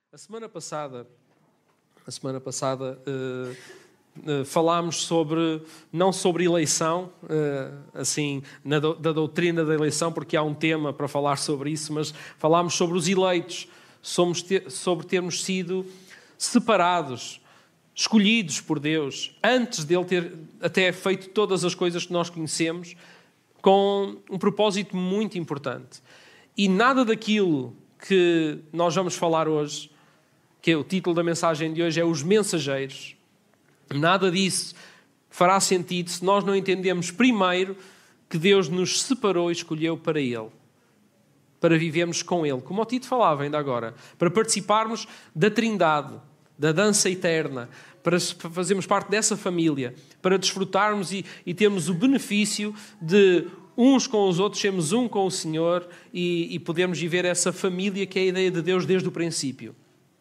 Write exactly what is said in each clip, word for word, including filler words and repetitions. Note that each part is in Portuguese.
A semana passada, a semana passada uh, uh, falámos sobre, não sobre eleição, uh, assim, na do, da doutrina da eleição, porque há um tema para falar sobre isso, mas falámos sobre os eleitos, somos ter, sobre termos sido separados, escolhidos por Deus, antes dele ter até feito todas as coisas que nós conhecemos, com um propósito muito importante. E nada daquilo que nós vamos falar hoje, que é o título da mensagem de hoje, é os mensageiros. Nada disso fará sentido se nós não entendemos primeiro que Deus nos separou e escolheu para Ele, para vivermos com Ele, como o Tito falava ainda agora, para participarmos da Trindade, da dança eterna, para fazermos parte dessa família, para desfrutarmos e, e termos o benefício de uns com os outros, sermos um com o Senhor e, e podermos viver essa família que é a ideia de Deus desde o princípio.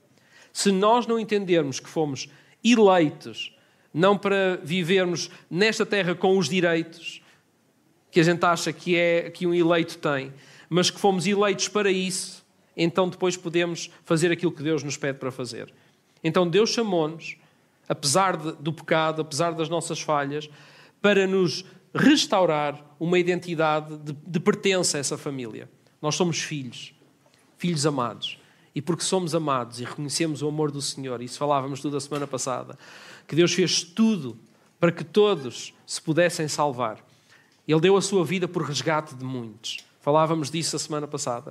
Se nós não entendermos que fomos eleitos, não para vivermos nesta terra com os direitos que a gente acha que, é, que um eleito tem, mas que fomos eleitos para isso, então depois podemos fazer aquilo que Deus nos pede para fazer. Então Deus chamou-nos, apesar de, do pecado, apesar das nossas falhas, para nos restaurar uma identidade de, de pertença a essa família. Nós somos filhos, filhos amados. E porque somos amados e reconhecemos o amor do Senhor, e isso falávamos tudo a semana passada, que Deus fez tudo para que todos se pudessem salvar. Ele deu a sua vida por resgate de muitos. Falávamos disso a semana passada.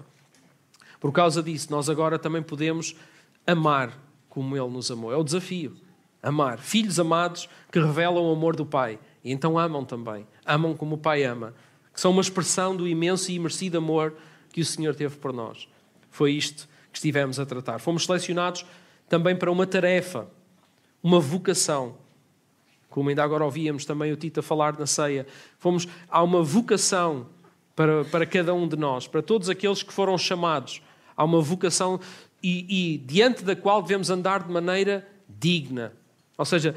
Por causa disso, nós agora também podemos amar como Ele nos amou. É o desafio. Amar. Filhos amados que revelam o amor do Pai. E então amam também. Amam como o Pai ama. Que são uma expressão do imenso e imerecido amor que o Senhor teve por nós. Foi isto que estivemos a tratar. Fomos selecionados também para uma tarefa, uma vocação. Como ainda agora ouvíamos também o Tito a falar na ceia. Fomos, há uma vocação para, para cada um de nós, para todos aqueles que foram chamados. Há uma vocação e, e diante da qual devemos andar de maneira digna. Ou seja,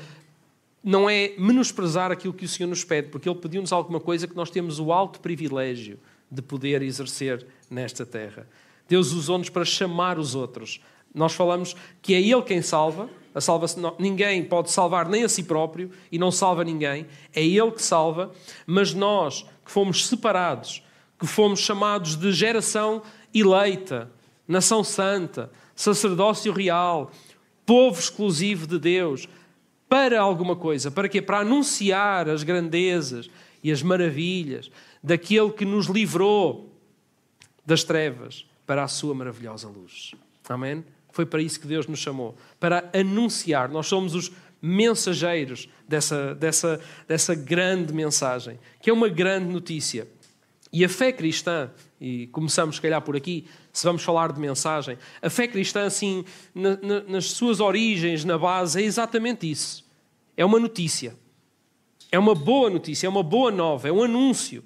não é menosprezar aquilo que o Senhor nos pede, porque Ele pediu-nos alguma coisa que nós temos o alto privilégio de poder exercer nesta terra. Deus usou-nos para chamar os outros. Nós falamos que é Ele quem salva. A salvação, ninguém pode salvar nem a si próprio e não salva ninguém. É Ele que salva. Mas nós, que fomos separados, que fomos chamados de geração eleita, nação santa, sacerdócio real, povo exclusivo de Deus, para alguma coisa. Para quê? Para anunciar as grandezas e as maravilhas daquele que nos livrou das trevas para a sua maravilhosa luz. Amém? Foi para isso que Deus nos chamou. Para anunciar. Nós somos os mensageiros dessa, dessa, dessa grande mensagem, que é uma grande notícia. E a fé cristã, e começamos se calhar por aqui, se vamos falar de mensagem, a fé cristã, assim, na, na, nas suas origens, na base, é exatamente isso. É uma notícia. É uma boa notícia, é uma boa nova, é um anúncio.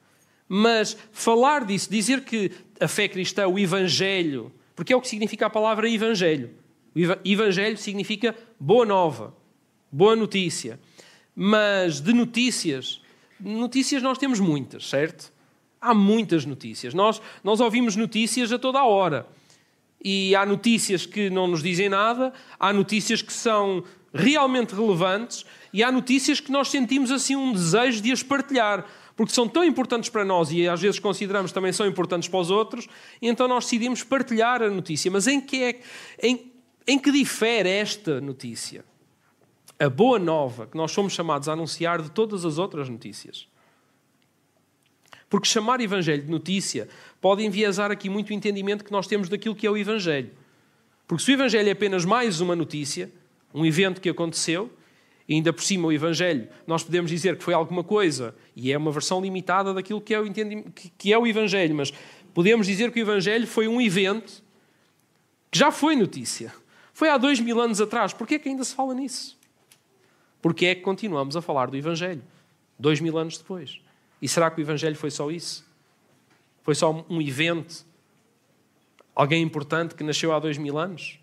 Mas falar disso, dizer que a fé cristã, o Evangelho, porque é o que significa a palavra Evangelho. O Evangelho significa boa nova, boa notícia. Mas de notícias, notícias nós temos muitas, certo? Há muitas notícias. Nós, nós ouvimos notícias a toda a hora. E há notícias que não nos dizem nada, há notícias que são realmente relevantes e há notícias que nós sentimos assim um desejo de as partilhar, porque são tão importantes para nós e às vezes consideramos também são importantes para os outros, e então nós decidimos partilhar a notícia. Mas em que, é, em, em que difere esta notícia? A boa nova que nós somos chamados a anunciar de todas as outras notícias. Porque chamar Evangelho de notícia pode enviesar aqui muito o entendimento que nós temos daquilo que é o Evangelho. Porque se o Evangelho é apenas mais uma notícia, um evento que aconteceu, e ainda por cima o Evangelho, nós podemos dizer que foi alguma coisa, e é uma versão limitada daquilo que é o, entendimento, que é o Evangelho, mas podemos dizer que o Evangelho foi um evento que já foi notícia. Foi há dois mil anos atrás. Porquê é que ainda se fala nisso? Porquê é que continuamos a falar do Evangelho? Dois mil anos depois. E será que o Evangelho foi só isso? Foi só um evento? Alguém importante que nasceu há dois mil anos?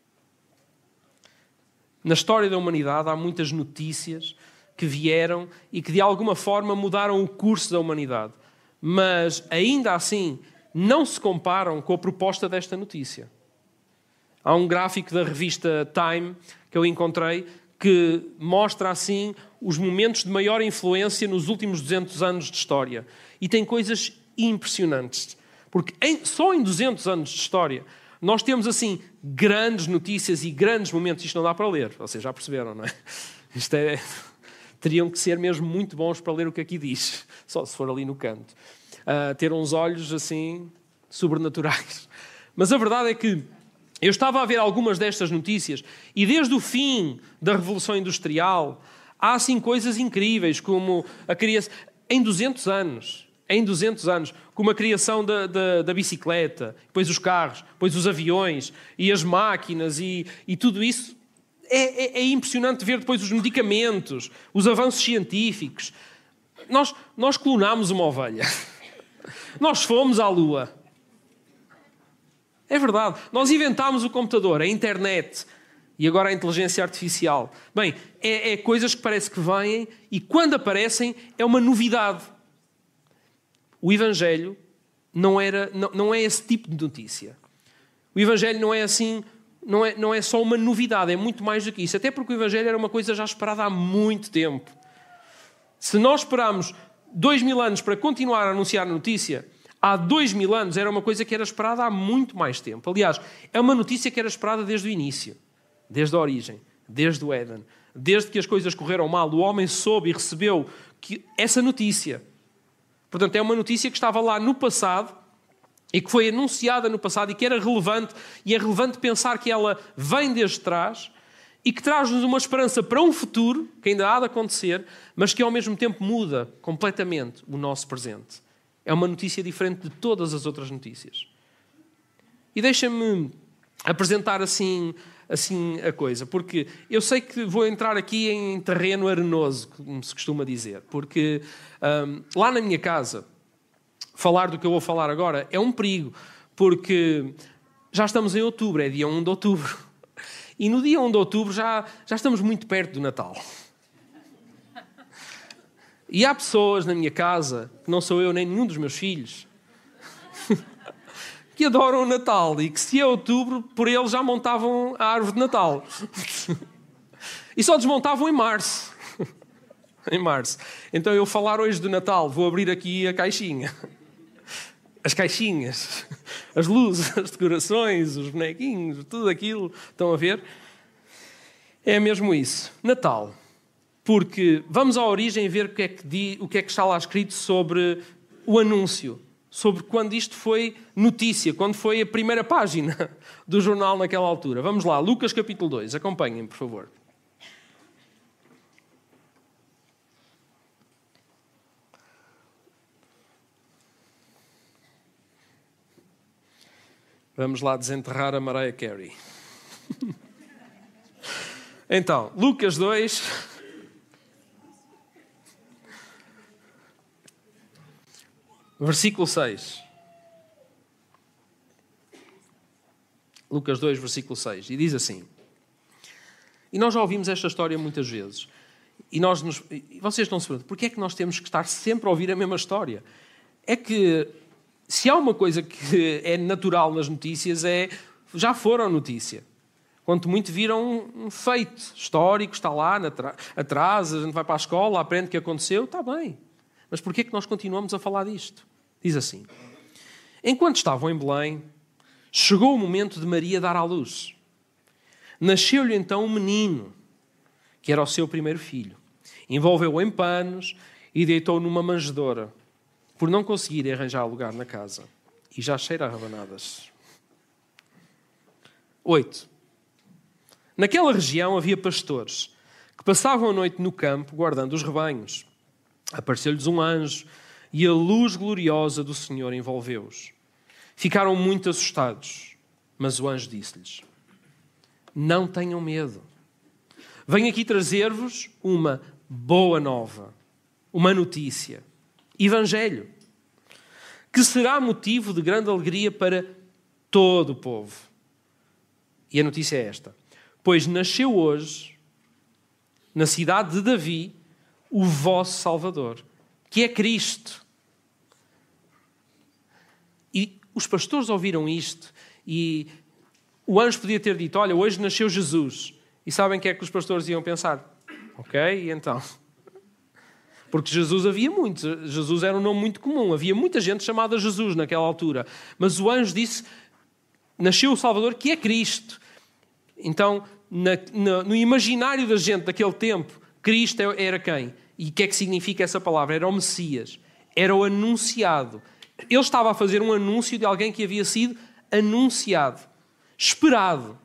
Na história da humanidade há muitas notícias que vieram e que de alguma forma mudaram o curso da humanidade. Mas ainda assim não se comparam com a proposta desta notícia. Há um gráfico da revista Time que eu encontrei que mostra assim os momentos de maior influência nos últimos duzentos anos de história. E tem coisas impressionantes. Porque em, só em duzentos anos de história nós temos assim grandes notícias e grandes momentos. Isto não dá para ler, vocês já perceberam, não é? Isto é... Teriam que ser mesmo muito bons para ler o que aqui diz, só se for ali no canto. Uh, ter uns olhos assim sobrenaturais. Mas a verdade é que eu estava a ver algumas destas notícias e desde o fim da Revolução Industrial há assim coisas incríveis como a criação... Em duzentos anos, em duzentos anos, como a criação da, da, da bicicleta, depois os carros, depois os aviões e as máquinas e, e tudo isso. É, é, é impressionante ver depois os medicamentos, os avanços científicos. Nós, nós clonámos uma ovelha. Nós fomos à Lua. É verdade. Nós inventámos o computador, a internet e agora a inteligência artificial. Bem, é, é coisas que parece que vêm e quando aparecem é uma novidade. O Evangelho não, era, não, não é esse tipo de notícia. O Evangelho não é assim... Não é, não é só uma novidade, é muito mais do que isso. Até porque o Evangelho era uma coisa já esperada há muito tempo. Se nós esperámos dois mil anos para continuar a anunciar a notícia, há dois mil anos era uma coisa que era esperada há muito mais tempo. Aliás, é uma notícia que era esperada desde o início, desde a origem, desde o Éden. Desde que as coisas correram mal, o homem soube e recebeu que essa notícia. Portanto, é uma notícia que estava lá no passado, e que foi anunciada no passado e que era relevante, e é relevante pensar que ela vem desde trás e que traz-nos uma esperança para um futuro, que ainda há de acontecer, mas que ao mesmo tempo muda completamente o nosso presente. É uma notícia diferente de todas as outras notícias. E deixa-me apresentar assim, assim a coisa, porque eu sei que vou entrar aqui em terreno arenoso, como se costuma dizer, porque hum, lá na minha casa... Falar do que eu vou falar agora é um perigo, porque já estamos em outubro, é dia primeiro de outubro. E no dia primeiro de outubro já, já estamos muito perto do Natal. E há pessoas na minha casa, que não sou eu nem nenhum dos meus filhos, que adoram o Natal e que se é outubro, por eles já montavam a árvore de Natal. E só desmontavam em março. Em março. Então eu falar hoje do Natal, vou abrir aqui a caixinha. As caixinhas, as luzes, as decorações, os bonequinhos, tudo aquilo, estão a ver? É mesmo isso. Natal. Porque vamos à origem ver o que é que, di, o que, é que está lá escrito sobre o anúncio, sobre quando isto foi notícia, quando foi a primeira página do jornal naquela altura. Vamos lá, Lucas capítulo dois, acompanhem, por favor. Vamos lá desenterrar a Mariah Carey. Então, Lucas dois. Versículo seis. Lucas dois, versículo seis. E diz assim. E nós já ouvimos esta história muitas vezes. E, nós nos, e vocês não se perguntam, porquê é que nós temos que estar sempre a ouvir a mesma história? É que... Se há uma coisa que é natural nas notícias é... Já foram notícia. Quanto muito viram um feito histórico, está lá atrás, a gente vai para a escola, aprende o que aconteceu, está bem. Mas porquê é que nós continuamos a falar disto? Diz assim. Enquanto estavam em Belém, chegou o momento de Maria dar à luz. Nasceu-lhe então um menino, que era o seu primeiro filho. Envolveu-o em panos e deitou-o numa manjedoura, por não conseguir arranjar lugar na casa. E já cheira a rabanadas. oito. Naquela região havia pastores que passavam a noite no campo guardando os rebanhos. Apareceu-lhes um anjo e a luz gloriosa do Senhor envolveu-os. Ficaram muito assustados, mas o anjo disse-lhes: não tenham medo. Venho aqui trazer-vos uma boa nova, uma notícia. Evangelho, que será motivo de grande alegria para todo o povo. E a notícia é esta. Pois nasceu hoje, na cidade de Davi, o vosso Salvador, que é Cristo. E os pastores ouviram isto e O anjo podia ter dito, olha, hoje nasceu Jesus. E sabem o que é que os pastores iam pensar? Ok, e então? Porque Jesus havia muitos. Jesus era um nome muito comum. Havia muita gente chamada Jesus naquela altura. Mas o anjo disse, nasceu o Salvador, que é Cristo. Então, na, na, no imaginário da gente daquele tempo, Cristo era quem? E o que é que significa essa palavra? Era o Messias. Era o anunciado. Ele estava a fazer um anúncio de alguém que havia sido anunciado. Esperado.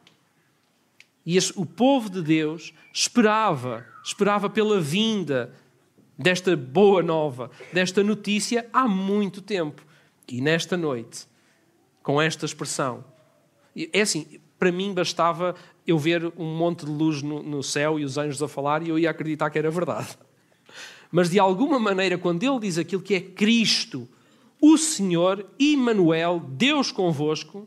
E esse, o povo de Deus esperava, esperava pela vinda desta boa nova, desta notícia há muito tempo. E nesta noite, com esta expressão, é assim, para mim bastava eu ver um monte de luz no, no céu e os anjos a falar e eu ia acreditar que era verdade. Mas de alguma maneira, quando ele diz aquilo que é Cristo, o Senhor, Emmanuel, Deus convosco,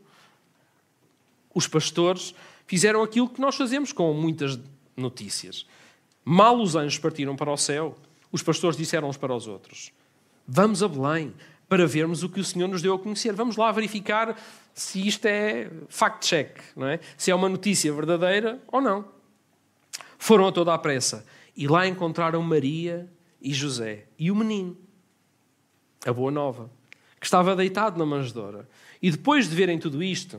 os pastores fizeram aquilo que nós fazemos com muitas notícias. Mal os anjos partiram para o céu, os pastores disseram uns para os outros, vamos a Belém para vermos o que o Senhor nos deu a conhecer. Vamos lá verificar se isto é fact-check, não é? Se é uma notícia verdadeira ou não. Foram a toda a pressa e lá encontraram Maria e José e o menino, a boa nova, que estava deitado na manjedoura. E depois de verem tudo isto,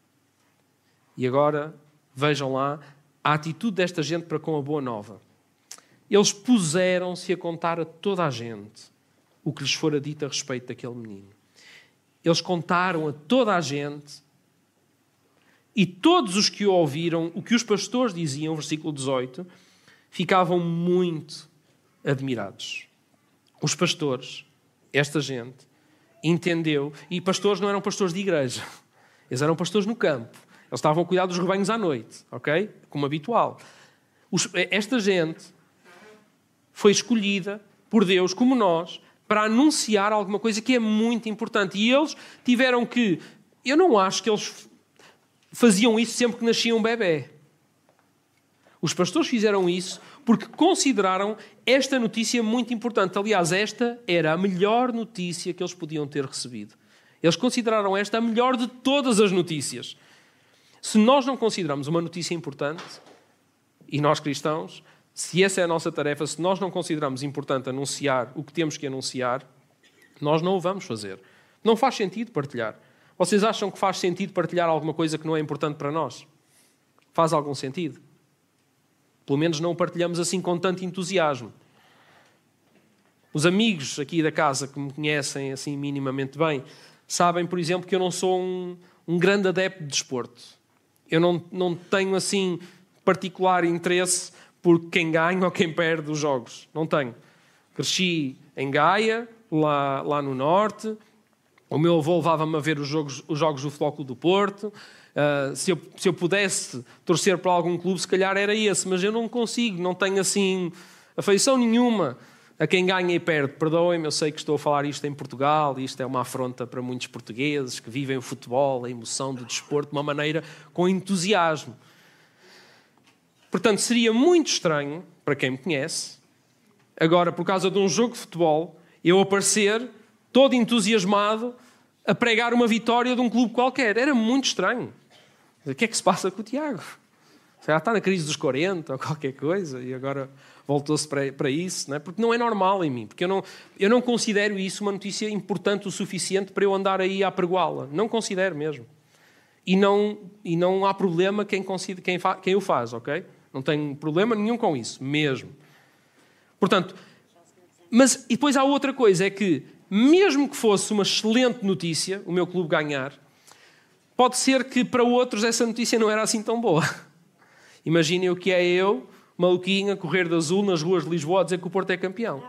e agora vejam lá a atitude desta gente para com a boa nova. Eles puseram-se a contar a toda a gente o que lhes fora dito a respeito daquele menino. Eles contaram a toda a gente e todos os que o ouviram, o que os pastores diziam, versículo dezoito, ficavam muito admirados. Os pastores, esta gente, entendeu, e pastores não eram pastores de igreja, eles eram pastores no campo. Eles estavam a cuidar dos rebanhos à noite, ok? Como habitual. Os, esta gente foi escolhida por Deus, como nós, para anunciar alguma coisa que é muito importante. E eles tiveram que... Eu não acho que eles faziam isso sempre que nascia um bebê. Os pastores fizeram isso porque consideraram esta notícia muito importante. Aliás, esta era a melhor notícia que eles podiam ter recebido. Eles consideraram esta a melhor de todas as notícias. Se nós não consideramos uma notícia importante, e nós cristãos, se essa é a nossa tarefa, se nós não consideramos importante anunciar o que temos que anunciar, nós não o vamos fazer. Não faz sentido partilhar. Vocês acham que faz sentido partilhar alguma coisa que não é importante para nós? Faz algum sentido? Pelo menos não o partilhamos assim com tanto entusiasmo. Os amigos aqui da casa que me conhecem assim minimamente bem, sabem, por exemplo, que eu não sou um, um grande adepto de desporto. Eu não, não tenho, assim, particular interesse por quem ganha ou quem perde os jogos. Não tenho. Cresci em Gaia, lá, lá no Norte. O meu avô levava-me a ver os jogos, os jogos do Futebol Clube do Porto. Uh, se, eu, se eu pudesse torcer para algum clube, se calhar era esse. Mas eu não consigo, não tenho, assim, afeição nenhuma a quem ganha e perde. Perdoem-me, eu sei que estou a falar isto em Portugal, e isto é uma afronta para muitos portugueses que vivem o futebol, a emoção do desporto, de uma maneira com entusiasmo. Portanto, seria muito estranho, para quem me conhece, agora, por causa de um jogo de futebol, eu aparecer todo entusiasmado a pregar uma vitória de um clube qualquer. Era muito estranho. O que é que se passa com o Tiago? Já está na crise dos quarenta ou qualquer coisa e agora voltou-se para, para isso, não é? Porque não é normal em mim, porque eu não, eu não considero isso uma notícia importante o suficiente para eu andar aí a apregoá-la. Não considero mesmo. E não, e não há problema quem, considera, quem, fa, quem o faz, ok? Não tenho problema nenhum com isso, mesmo. Portanto, mas e depois há outra coisa, é que mesmo que fosse uma excelente notícia, o meu clube ganhar, pode ser que para outros essa notícia não era assim tão boa. Imaginem o que é eu, maluquinho, a correr de azul nas ruas de Lisboa a dizer que o Porto é campeão.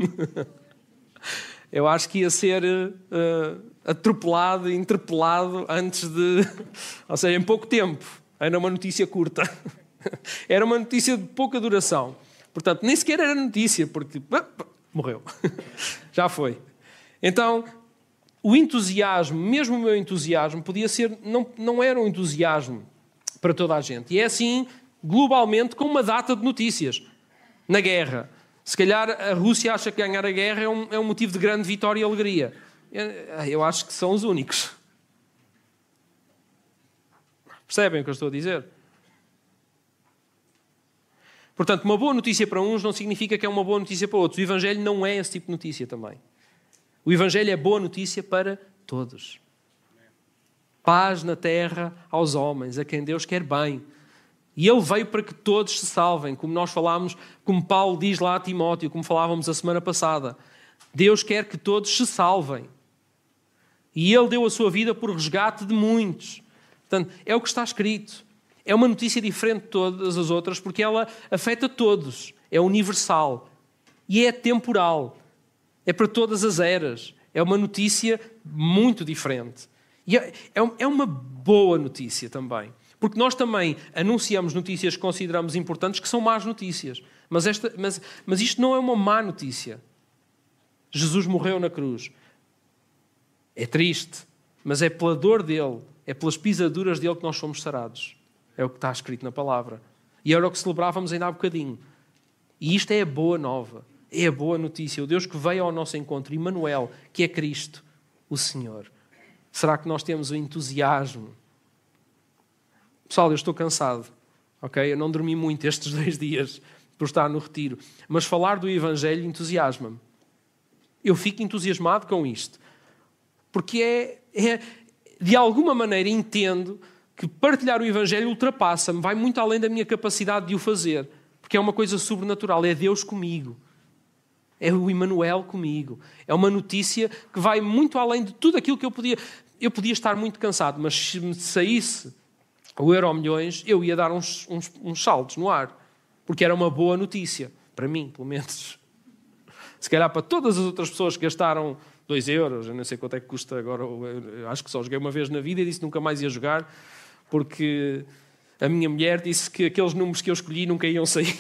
Eu acho que ia ser uh, atropelado, interpelado antes de... Ou seja, em pouco tempo. Era uma notícia curta. Era uma notícia de pouca duração. Portanto, nem sequer era notícia, porque... Morreu. Já foi. Então, o entusiasmo, mesmo o meu entusiasmo, podia ser... Não, não era um entusiasmo para toda a gente. E é assim, globalmente, com uma data de notícias. Na guerra. Se calhar a Rússia acha que ganhar a guerra é um, é um motivo de grande vitória e alegria. Eu, eu acho que são os únicos. Percebem o que eu estou a dizer? Portanto, uma boa notícia para uns não significa que é uma boa notícia para outros. O Evangelho não é esse tipo de notícia também. O Evangelho é boa notícia para todos. Paz na terra aos homens, a quem Deus quer bem. E Ele veio para que todos se salvem, como nós falámos, como Paulo diz lá a Timóteo, como falávamos a semana passada. Deus quer que todos se salvem. E Ele deu a sua vida por resgate de muitos. Portanto, é o que está escrito. É uma notícia diferente de todas as outras, porque ela afeta todos. É universal. E é temporal. É para todas as eras. É uma notícia muito diferente. E é, é uma boa notícia também. Porque nós também anunciamos notícias que consideramos importantes que são más notícias. Mas, esta, mas, mas isto não é uma má notícia. Jesus morreu na cruz. É triste, mas é pela dor dele, é pelas pisaduras dele que nós somos sarados. É o que está escrito na palavra. E era o que celebrávamos ainda há bocadinho. E isto é a boa nova. É a boa notícia. O Deus que veio ao nosso encontro, Emmanuel, que é Cristo, o Senhor. Será que nós temos o entusiasmo? Pessoal, eu estou cansado. Okay? Eu não dormi muito estes dois dias por estar no retiro. Mas falar do Evangelho entusiasma-me. Eu fico entusiasmado com isto. Porque é, é, de alguma maneira entendo que partilhar o Evangelho ultrapassa-me, vai muito além da minha capacidade de o fazer. Porque é uma coisa sobrenatural, é Deus comigo. É o Emmanuel comigo. É uma notícia que vai muito além de tudo aquilo que eu podia... Eu podia estar muito cansado, mas se me saísse o Euromilhões, eu ia dar uns, uns, uns saltos no ar. Porque era uma boa notícia. Para mim, pelo menos. Se calhar para todas as outras pessoas que gastaram dois euros, eu não sei quanto é que custa agora, eu acho que só joguei uma vez na vida e disse que nunca mais ia jogar, porque a minha mulher disse que aqueles números que eu escolhi nunca iam sair.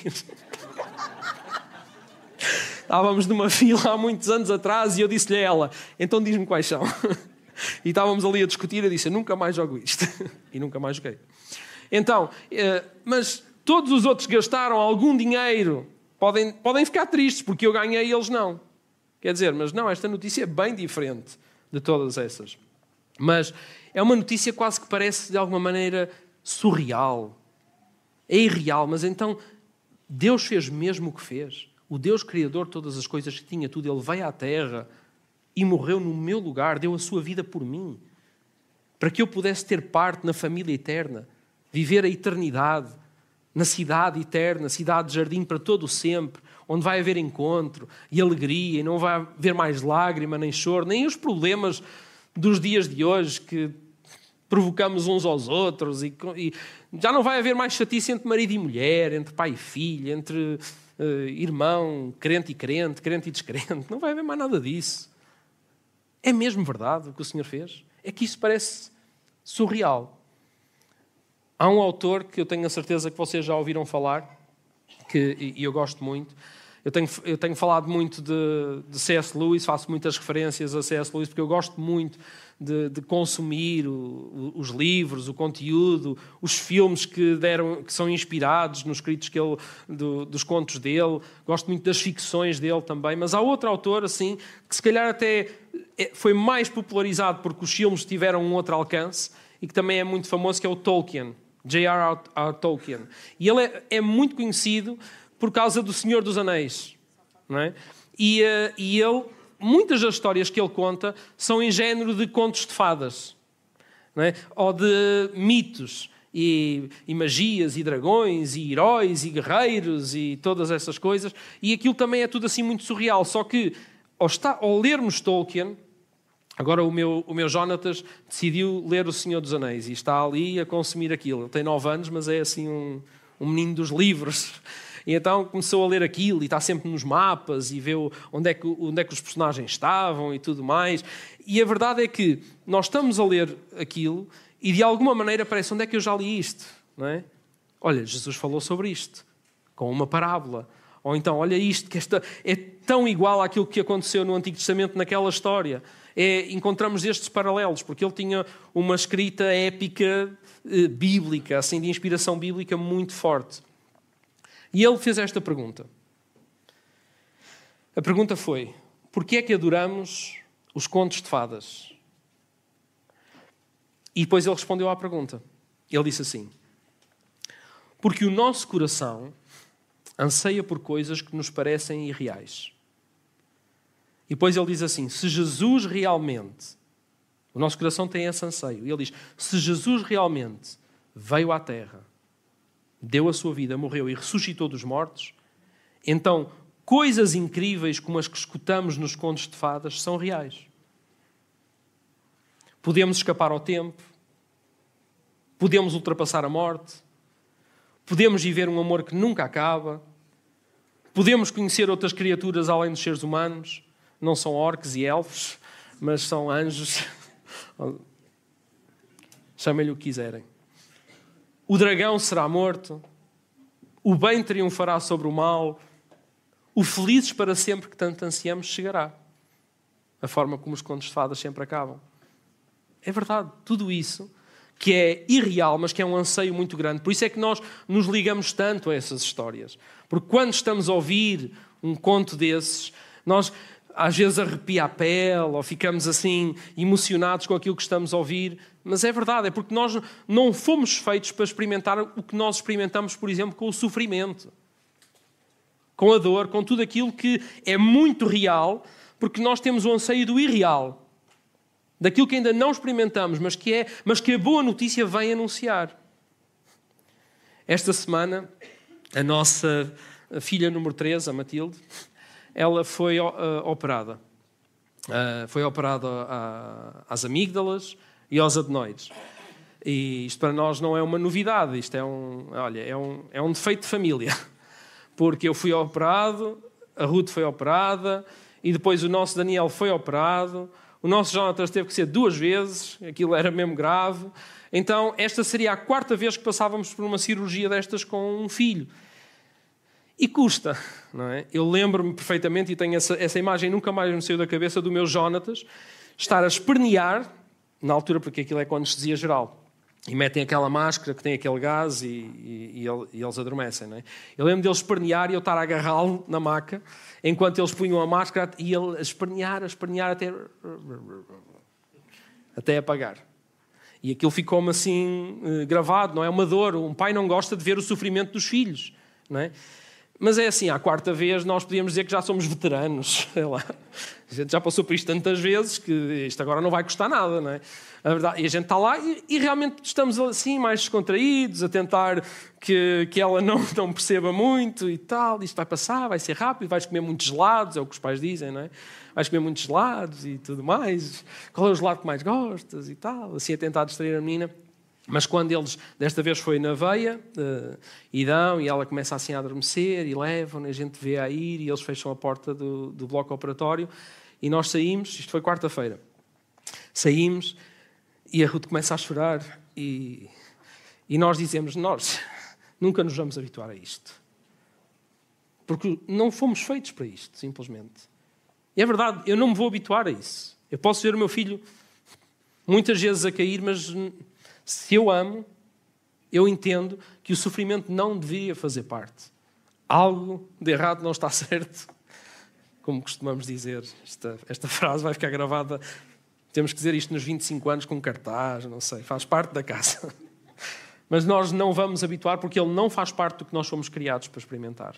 Estávamos numa fila há muitos anos atrás e eu disse-lhe a ela, então diz-me quais são. E estávamos ali a discutir e eu disse, eu nunca mais jogo isto. E nunca mais joguei. Então, mas todos os outros gastaram algum dinheiro, podem, podem ficar tristes porque eu ganhei e eles não. Quer dizer, mas não, esta notícia é bem diferente de todas essas. Mas é uma notícia quase que parece de alguma maneira surreal. É irreal, mas então Deus fez mesmo o que fez. O Deus Criador de todas as coisas, que tinha tudo, Ele veio à Terra e morreu no meu lugar, deu a sua vida por mim, para que eu pudesse ter parte na família eterna, viver a eternidade, na cidade eterna, cidade de jardim para todo o sempre, onde vai haver encontro e alegria, e não vai haver mais lágrima, nem choro, nem os problemas dos dias de hoje que provocamos uns aos outros, e, e já não vai haver mais chatice entre marido e mulher, entre pai e filho, entre uh, irmão, crente e crente, crente e descrente, não vai haver mais nada disso. É mesmo verdade o que o Senhor fez? É que isso parece surreal. Há um autor que eu tenho a certeza que vocês já ouviram falar, que, e eu gosto muito. Eu tenho, eu tenho falado muito de, de C S Lewis, faço muitas referências a C S Lewis, porque eu gosto muito de, de consumir o, o, os livros, o conteúdo, os filmes que, deram, que são inspirados nos escritos que ele, do, dos contos dele. Gosto muito das ficções dele também. Mas há outro autor, assim, que se calhar até foi mais popularizado porque os filmes tiveram um outro alcance e que também é muito famoso, que é o Tolkien, J R R Tolkien. E ele é, é muito conhecido por causa do Senhor dos Anéis, não é? E, uh, e ele, muitas das histórias que ele conta são em género de contos de fadas, não é? Ou de mitos, e, e magias, e dragões, e heróis, e guerreiros, e todas essas coisas. E aquilo também é tudo assim muito surreal. Só que, ao, estar, ao lermos Tolkien, agora o meu, o meu Jonatas decidiu ler O Senhor dos Anéis e está ali a consumir aquilo. Ele tem nove anos, mas é assim um, um menino dos livros. E então começou a ler aquilo e está sempre nos mapas e vê onde é, que, onde é que os personagens estavam e tudo mais. E a verdade é que nós estamos a ler aquilo e de alguma maneira parece, onde é que eu já li isto? Não é? Olha, Jesus falou sobre isto, com uma parábola. Ou então, olha isto, que esta é tão igual àquilo que aconteceu no Antigo Testamento naquela história. É, encontramos estes paralelos, porque ele tinha uma escrita épica, eh, bíblica, assim, de inspiração bíblica muito forte. E ele fez esta pergunta. A pergunta foi, porquê é que adoramos os contos de fadas? E depois ele respondeu à pergunta. Ele disse assim: porque o nosso coração anseia por coisas que nos parecem irreais. E depois ele diz assim: se Jesus realmente, o nosso coração tem esse anseio, e ele diz, se Jesus realmente veio à Terra, deu a sua vida, morreu e ressuscitou dos mortos, então coisas incríveis como as que escutamos nos contos de fadas são reais. Podemos escapar ao tempo, podemos ultrapassar a morte, podemos viver um amor que nunca acaba, podemos conhecer outras criaturas além dos seres humanos. Não são orques e elfos, mas são anjos. Chamem-lhe o que quiserem. O dragão será morto, o bem triunfará sobre o mal, o felizes para sempre que tanto ansiamos chegará. A forma como os contos de fadas sempre acabam. É verdade, tudo isso que é irreal, mas que é um anseio muito grande. Por isso é que nós nos ligamos tanto a essas histórias. Porque quando estamos a ouvir um conto desses, nós às vezes arrepia a pele, ou ficamos assim emocionados com aquilo que estamos a ouvir. Mas é verdade, é porque nós não fomos feitos para experimentar o que nós experimentamos, por exemplo, com o sofrimento, com a dor, com tudo aquilo que é muito real, porque nós temos o anseio do irreal, daquilo que ainda não experimentamos, mas que, é, mas que a boa notícia vem anunciar. Esta semana, a nossa filha número três, a Matilde, ela foi uh, operada. Uh, foi operada uh, às amígdalas e aos adenoides. E isto para nós não é uma novidade, isto é um, olha, é um, é um defeito de família. Porque eu fui operado, a Ruth foi operada, e depois o nosso Daniel foi operado, o nosso Jonatas teve que ser duas vezes, aquilo era mesmo grave. Então, esta seria a quarta vez que passávamos por uma cirurgia destas com um filho. E custa, não é? Eu lembro-me perfeitamente, e tenho essa, essa imagem nunca mais me saiu da cabeça, do meu Jonatas estar a espernear, na altura, porque aquilo é com anestesia geral, e metem aquela máscara que tem aquele gás e, e, e, ele, e eles adormecem, não é? Eu lembro dele espernear e eu estar a agarrá-lo na maca, enquanto eles punham a máscara, e ele a espernear, a espernear até, até apagar. E aquilo ficou-me assim gravado, não é? Uma dor. Um pai não gosta de ver o sofrimento dos filhos, não é? Mas é assim, à quarta vez nós podíamos dizer que já somos veteranos, sei lá. A gente já passou por isto tantas vezes que isto agora não vai custar nada, não é? A verdade, e a gente está lá e, e realmente estamos assim mais descontraídos, a tentar que, que ela não, não perceba muito e tal. Isto vai passar, vai ser rápido, vais comer muitos gelados, é o que os pais dizem, não é? Vais comer muitos gelados e tudo mais. Qual é o gelado que mais gostas e tal? Assim a tentar distrair a menina. Mas quando eles, desta vez foi na veia, uh, e dão, e ela começa assim a adormecer, e levam, a gente vê a ir, e eles fecham a porta do, do bloco operatório, e nós saímos, isto foi quarta-feira, saímos, e a Ruth começa a chorar, e, e nós dizemos, nós nunca nos vamos habituar a isto. Porque não fomos feitos para isto, simplesmente. E é verdade, eu não me vou habituar a isso. Eu posso ver o meu filho muitas vezes a cair, mas se eu amo, eu entendo que o sofrimento não deveria fazer parte. Algo de errado não está certo. Como costumamos dizer, esta, esta frase vai ficar gravada. Temos que dizer isto nos vinte e cinco anos com cartaz, não sei, faz parte da casa. Mas nós não vamos habituar porque ele não faz parte do que nós fomos criados para experimentar.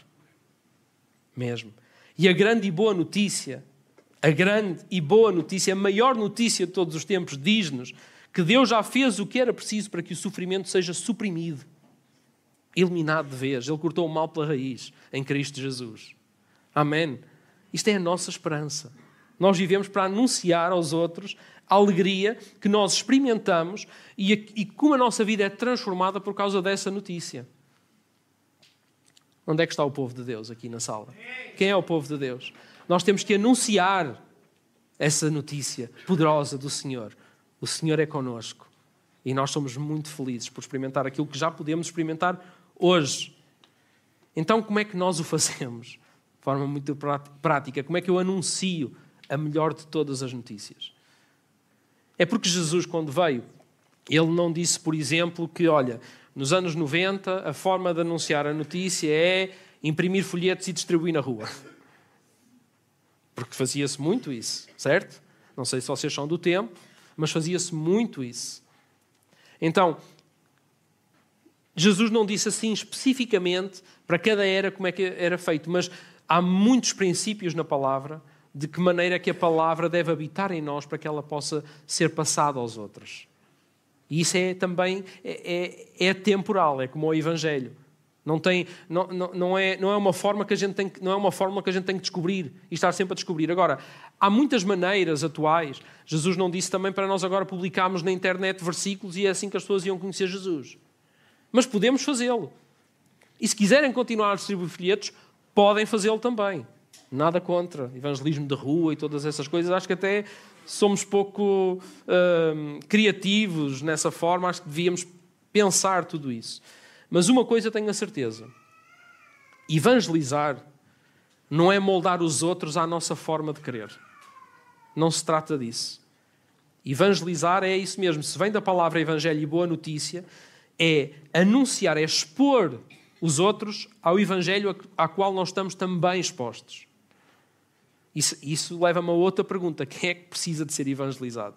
Mesmo. E a grande e boa notícia, a grande e boa notícia, a maior notícia de todos os tempos, diz-nos que Deus já fez o que era preciso para que o sofrimento seja suprimido, eliminado de vez. Ele cortou o mal pela raiz em Cristo Jesus. Amém? Isto é a nossa esperança. Nós vivemos para anunciar aos outros a alegria que nós experimentamos e, e como a nossa vida é transformada por causa dessa notícia. Onde é que está o povo de Deus aqui na sala? Quem é o povo de Deus? Nós temos que anunciar essa notícia poderosa do Senhor. O Senhor é connosco e nós somos muito felizes por experimentar aquilo que já podemos experimentar hoje. Então, como é que nós o fazemos? De forma muito prática. Como é que eu anuncio a melhor de todas as notícias? É porque Jesus, quando veio, ele não disse, por exemplo, que, olha, nos anos noventa, a forma de anunciar a notícia é imprimir folhetos e distribuir na rua. Porque fazia-se muito isso, certo? Não sei se vocês são do tempo, mas fazia-se muito isso. Então, Jesus não disse assim especificamente para cada era como é que era feito, mas há muitos princípios na palavra de que maneira é que a palavra deve habitar em nós para que ela possa ser passada aos outros. E isso é também é, é, é temporal, é como o Evangelho. Não, tem, não, não, não, é, não, é uma forma que a gente tem, não é uma fórmula que a gente tem que descobrir e estar sempre a descobrir. Agora, há muitas maneiras atuais. Jesus não disse também para nós agora publicarmos na internet versículos e é assim que as pessoas iam conhecer Jesus. Mas podemos fazê-lo. E se quiserem continuar a distribuir folhetos, podem fazê-lo também. Nada contra. Evangelismo de rua e todas essas coisas. Acho que até somos pouco uh, criativos nessa forma. Acho que devíamos pensar tudo isso. Mas uma coisa tenho a certeza. Evangelizar não é moldar os outros à nossa forma de querer. Não se trata disso. Evangelizar é isso mesmo. Se vem da palavra evangelho e boa notícia, é anunciar, é expor os outros ao evangelho a qual nós estamos também expostos. Isso, isso leva-me a outra pergunta. Quem é que precisa de ser evangelizado?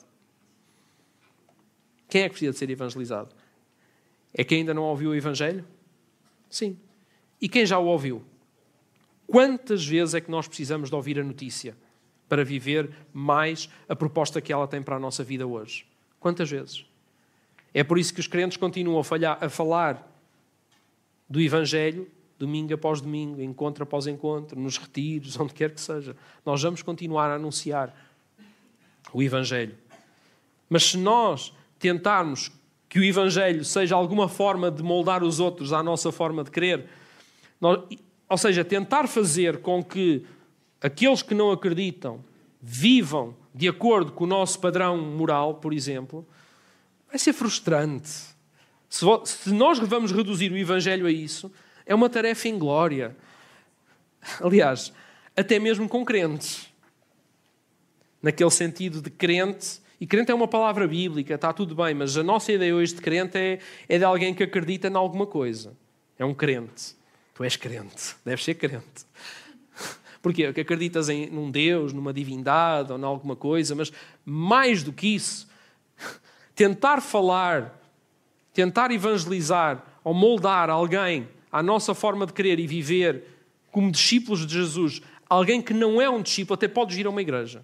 Quem é que precisa de ser evangelizado? É quem ainda não ouviu o evangelho? Sim. E quem já o ouviu? Quantas vezes é que nós precisamos de ouvir a notícia para viver mais a proposta que ela tem para a nossa vida hoje? Quantas vezes? É por isso que os crentes continuam a, falhar, a falar do evangelho domingo após domingo, encontro após encontro, nos retiros, onde quer que seja. Nós vamos continuar a anunciar o evangelho. Mas se nós tentarmos que o evangelho seja alguma forma de moldar os outros à nossa forma de querer, nós, ou seja, tentar fazer com que aqueles que não acreditam vivam de acordo com o nosso padrão moral, por exemplo, vai ser frustrante. Se, se nós vamos reduzir o evangelho a isso, é uma tarefa inglória. Aliás, até mesmo com crentes. Naquele sentido de crente. E crente é uma palavra bíblica, está tudo bem, mas a nossa ideia hoje de crente é, é de alguém que acredita em alguma coisa. É um crente. Tu és crente. Deves ser crente. Porquê? Porque acreditas em num Deus, numa divindade ou em alguma coisa, mas mais do que isso, tentar falar, tentar evangelizar ou moldar alguém à nossa forma de querer e viver como discípulos de Jesus, alguém que não é um discípulo, até pode ir a uma igreja.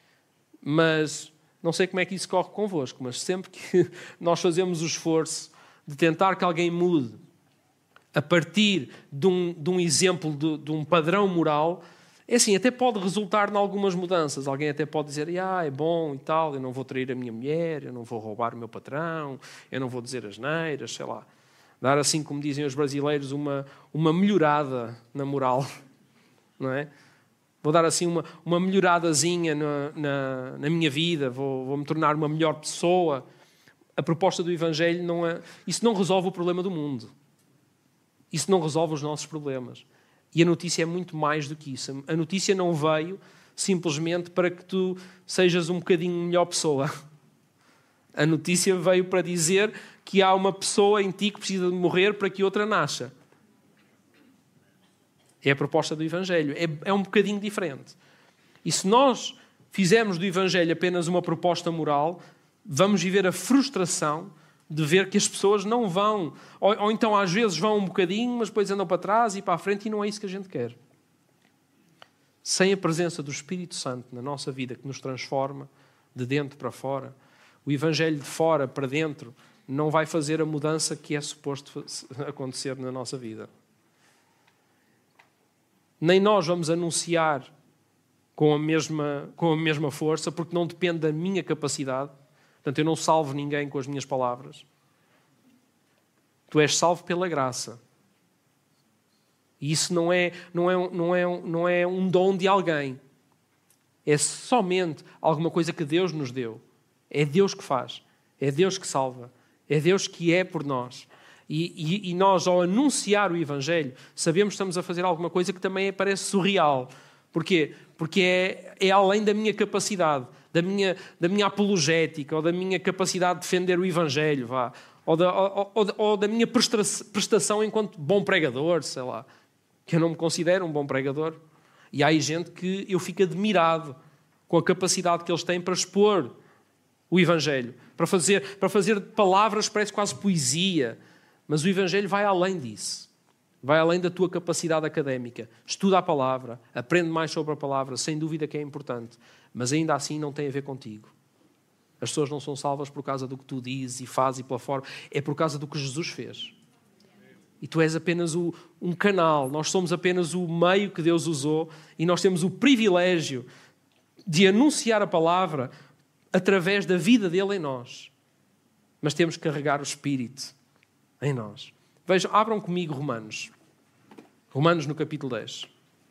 Mas não sei como é que isso corre convosco, mas sempre que nós fazemos o esforço de tentar que alguém mude a partir de um, de um exemplo, de, de um padrão moral, é assim, até pode resultar em algumas mudanças. Alguém até pode dizer, ah, é bom e tal, eu não vou trair a minha mulher, eu não vou roubar o meu patrão, eu não vou dizer asneiras, sei lá. Dar assim, como dizem os brasileiros, uma, uma melhorada na moral, não é? Vou dar assim uma, uma melhoradazinha na, na, na minha vida, vou, vou me tornar uma melhor pessoa. A proposta do Evangelho não é... Isso não resolve o problema do mundo. Isso não resolve os nossos problemas. E a notícia é muito mais do que isso. A notícia não veio simplesmente para que tu sejas um bocadinho melhor pessoa. A notícia veio para dizer que há uma pessoa em ti que precisa de morrer para que outra nasça. É a proposta do Evangelho. É, é um bocadinho diferente. E se nós fizermos do Evangelho apenas uma proposta moral, vamos viver a frustração de ver que as pessoas não vão. Ou, ou então às vezes vão um bocadinho, mas depois andam para trás e para a frente e não é isso que a gente quer. Sem a presença do Espírito Santo na nossa vida, que nos transforma de dentro para fora, o Evangelho de fora para dentro não vai fazer a mudança que é suposto acontecer na nossa vida. Nem nós vamos anunciar com a mesma, com a mesma força, porque não depende da minha capacidade. Portanto, eu não salvo ninguém com as minhas palavras. Tu és salvo pela graça. E isso não é, não é, não é, não é um dom de alguém. É somente alguma coisa que Deus nos deu. É Deus que faz. É Deus que salva. É Deus que é por nós. E, e, e nós, ao anunciar o Evangelho, sabemos que estamos a fazer alguma coisa que também parece surreal. Porquê? Porque é, é além da minha capacidade, da minha, da minha apologética, ou da minha capacidade de defender o Evangelho, vá, ou, da, ou, ou, ou da minha prestação enquanto bom pregador, sei lá, que eu não me considero um bom pregador. E há aí gente que eu fico admirado com a capacidade que eles têm para expor o Evangelho, para fazer, para fazer palavras, parece quase poesia. Mas o Evangelho vai além disso. Vai além da tua capacidade académica. Estuda a palavra, aprende mais sobre a palavra, sem dúvida que é importante. Mas ainda assim não tem a ver contigo. As pessoas não são salvas por causa do que tu dizes e fazes e pela forma. É por causa do que Jesus fez. E tu és apenas o, um canal. Nós somos apenas o meio que Deus usou e nós temos o privilégio de anunciar a palavra através da vida dele em nós. Mas temos que carregar o Espírito em nós. Vejam, abram comigo Romanos. Romanos no capítulo dez.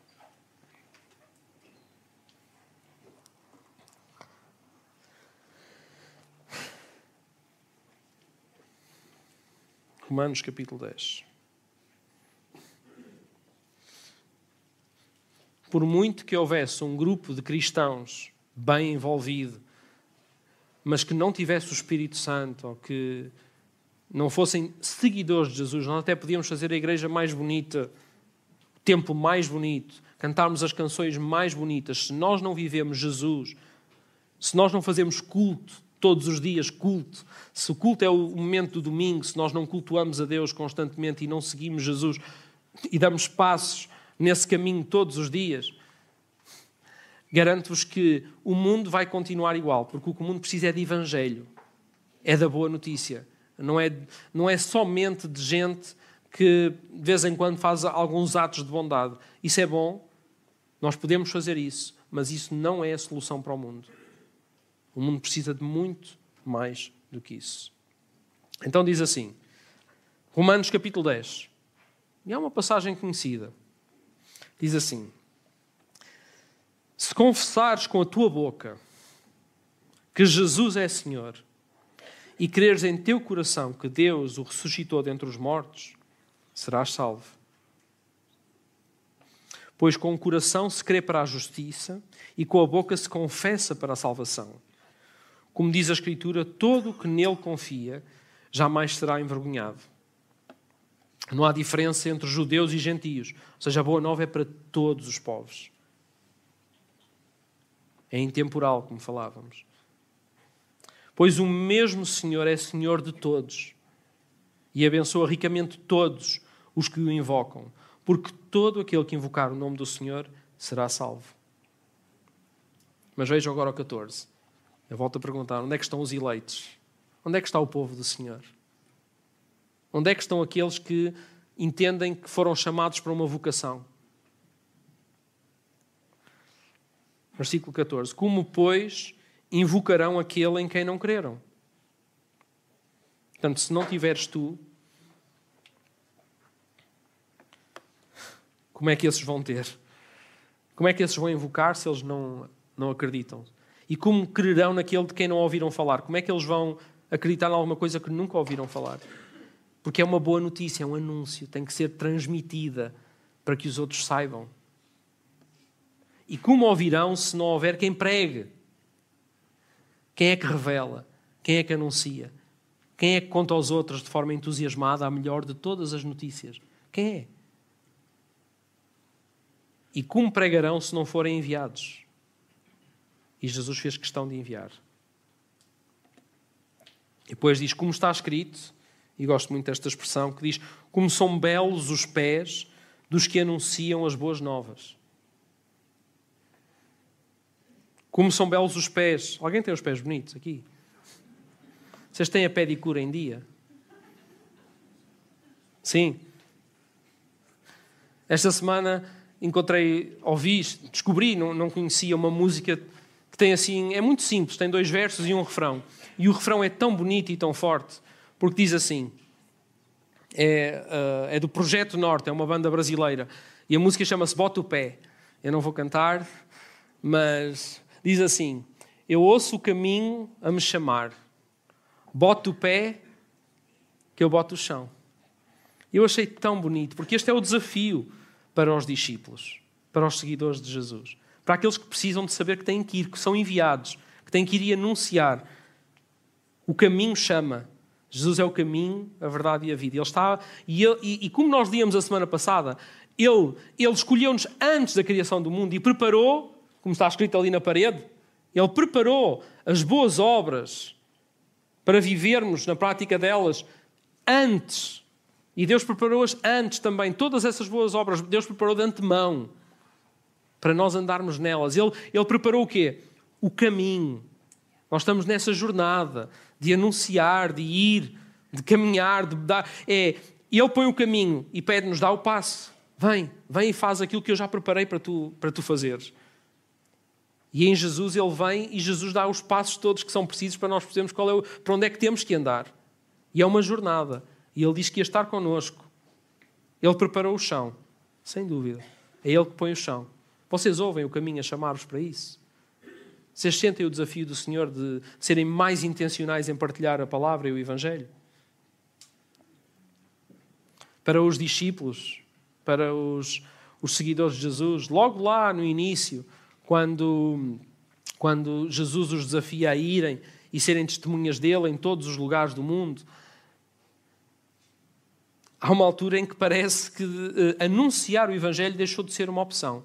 Romanos capítulo dez. Por muito que houvesse um grupo de cristãos bem envolvido, mas que não tivesse o Espírito Santo, ou que não fossem seguidores de Jesus, nós até podíamos fazer a igreja mais bonita, o templo mais bonito, cantarmos as canções mais bonitas. Se nós não vivemos Jesus, se nós não fazemos culto, todos os dias culto, se o culto é o momento do domingo, se nós não cultuamos a Deus constantemente e não seguimos Jesus e damos passos nesse caminho todos os dias, garanto-vos que o mundo vai continuar igual, porque o que o mundo precisa é de evangelho, é da boa notícia. Não é, não é somente de gente que de vez em quando faz alguns atos de bondade. Isso é bom, nós podemos fazer isso, mas isso não é a solução para o mundo. O mundo precisa de muito mais do que isso. Então diz assim, Romanos capítulo dez, e é uma passagem conhecida. Diz assim: se confessares com a tua boca que Jesus é Senhor e creres em teu coração que Deus o ressuscitou dentre os mortos, serás salvo. Pois com o coração se crê para a justiça e com a boca se confessa para a salvação. Como diz a Escritura, todo o que nele confia jamais será envergonhado. Não há diferença entre judeus e gentios. Ou seja, a boa nova é para todos os povos. É intemporal, como falávamos. Pois o mesmo Senhor é Senhor de todos e abençoa ricamente todos os que o invocam, porque todo aquele que invocar o nome do Senhor será salvo. Mas vejam agora o catorze. Eu volto a perguntar, onde é que estão os eleitos? Onde é que está o povo do Senhor? Onde é que estão aqueles que entendem que foram chamados para uma vocação? Versículo catorze. Como, pois, invocarão aquele em quem não creram? Portanto, se não tiveres tu, como é que esses vão ter? Como é que esses vão invocar se eles não, não acreditam? E como crerão naquele de quem não ouviram falar? Como é que eles vão acreditar em alguma coisa que nunca ouviram falar? Porque é uma boa notícia, é um anúncio, tem que ser transmitida para que os outros saibam. E como ouvirão se não houver quem pregue? Quem é que revela? Quem é que anuncia? Quem é que conta aos outros de forma entusiasmada a melhor de todas as notícias? Quem é? E como pregarão se não forem enviados? E Jesus fez questão de enviar. E depois diz, como está escrito, e gosto muito desta expressão, que diz, como são belos os pés dos que anunciam as boas novas. Como são belos os pés. Alguém tem os pés bonitos aqui? Vocês têm a pedicura em dia? Sim. Esta semana encontrei, ouvi, descobri, não, não conhecia uma música que tem assim, é muito simples, tem dois versos e um refrão. E o refrão é tão bonito e tão forte, porque diz assim, é, uh, é do Projeto Norte, é uma banda brasileira, e a música chama-se Bota o Pé. Eu não vou cantar, mas diz assim, eu ouço o caminho a me chamar, boto o pé que eu boto o chão. Eu achei tão bonito, porque este é o desafio para os discípulos, para os seguidores de Jesus, para aqueles que precisam de saber que têm que ir, que são enviados, que têm que ir e anunciar. O caminho chama. Jesus é o caminho, a verdade e a vida. Ele está, e, ele, e, e como nós líamos a semana passada, ele, ele escolheu-nos antes da criação do mundo e preparou, como está escrito ali na parede, ele preparou as boas obras para vivermos na prática delas antes E Deus preparou-as antes também. Todas essas boas obras Deus preparou de antemão para nós andarmos nelas. Ele, ele preparou o quê? O caminho. Nós estamos nessa jornada de anunciar, de ir, de caminhar, de dar. É, Ele põe o caminho e pede-nos, dá o passo. Vem, vem e faz aquilo que eu já preparei para tu, para tu fazeres. E em Jesus Ele vem e Jesus dá os passos todos que são precisos para nós percebermos qual é o, para onde é que temos que andar. E é uma jornada. E Ele diz que ia estar connosco. Ele preparou o chão, sem dúvida. É Ele que põe o chão. Vocês ouvem o caminho a chamar-vos para isso? Vocês sentem o desafio do Senhor de serem mais intencionais em partilhar a palavra e o Evangelho? Para os discípulos, para os, os seguidores de Jesus, logo lá no início, quando, quando Jesus os desafia a irem e serem testemunhas dele em todos os lugares do mundo, há uma altura em que parece que uh, anunciar o Evangelho deixou de ser uma opção.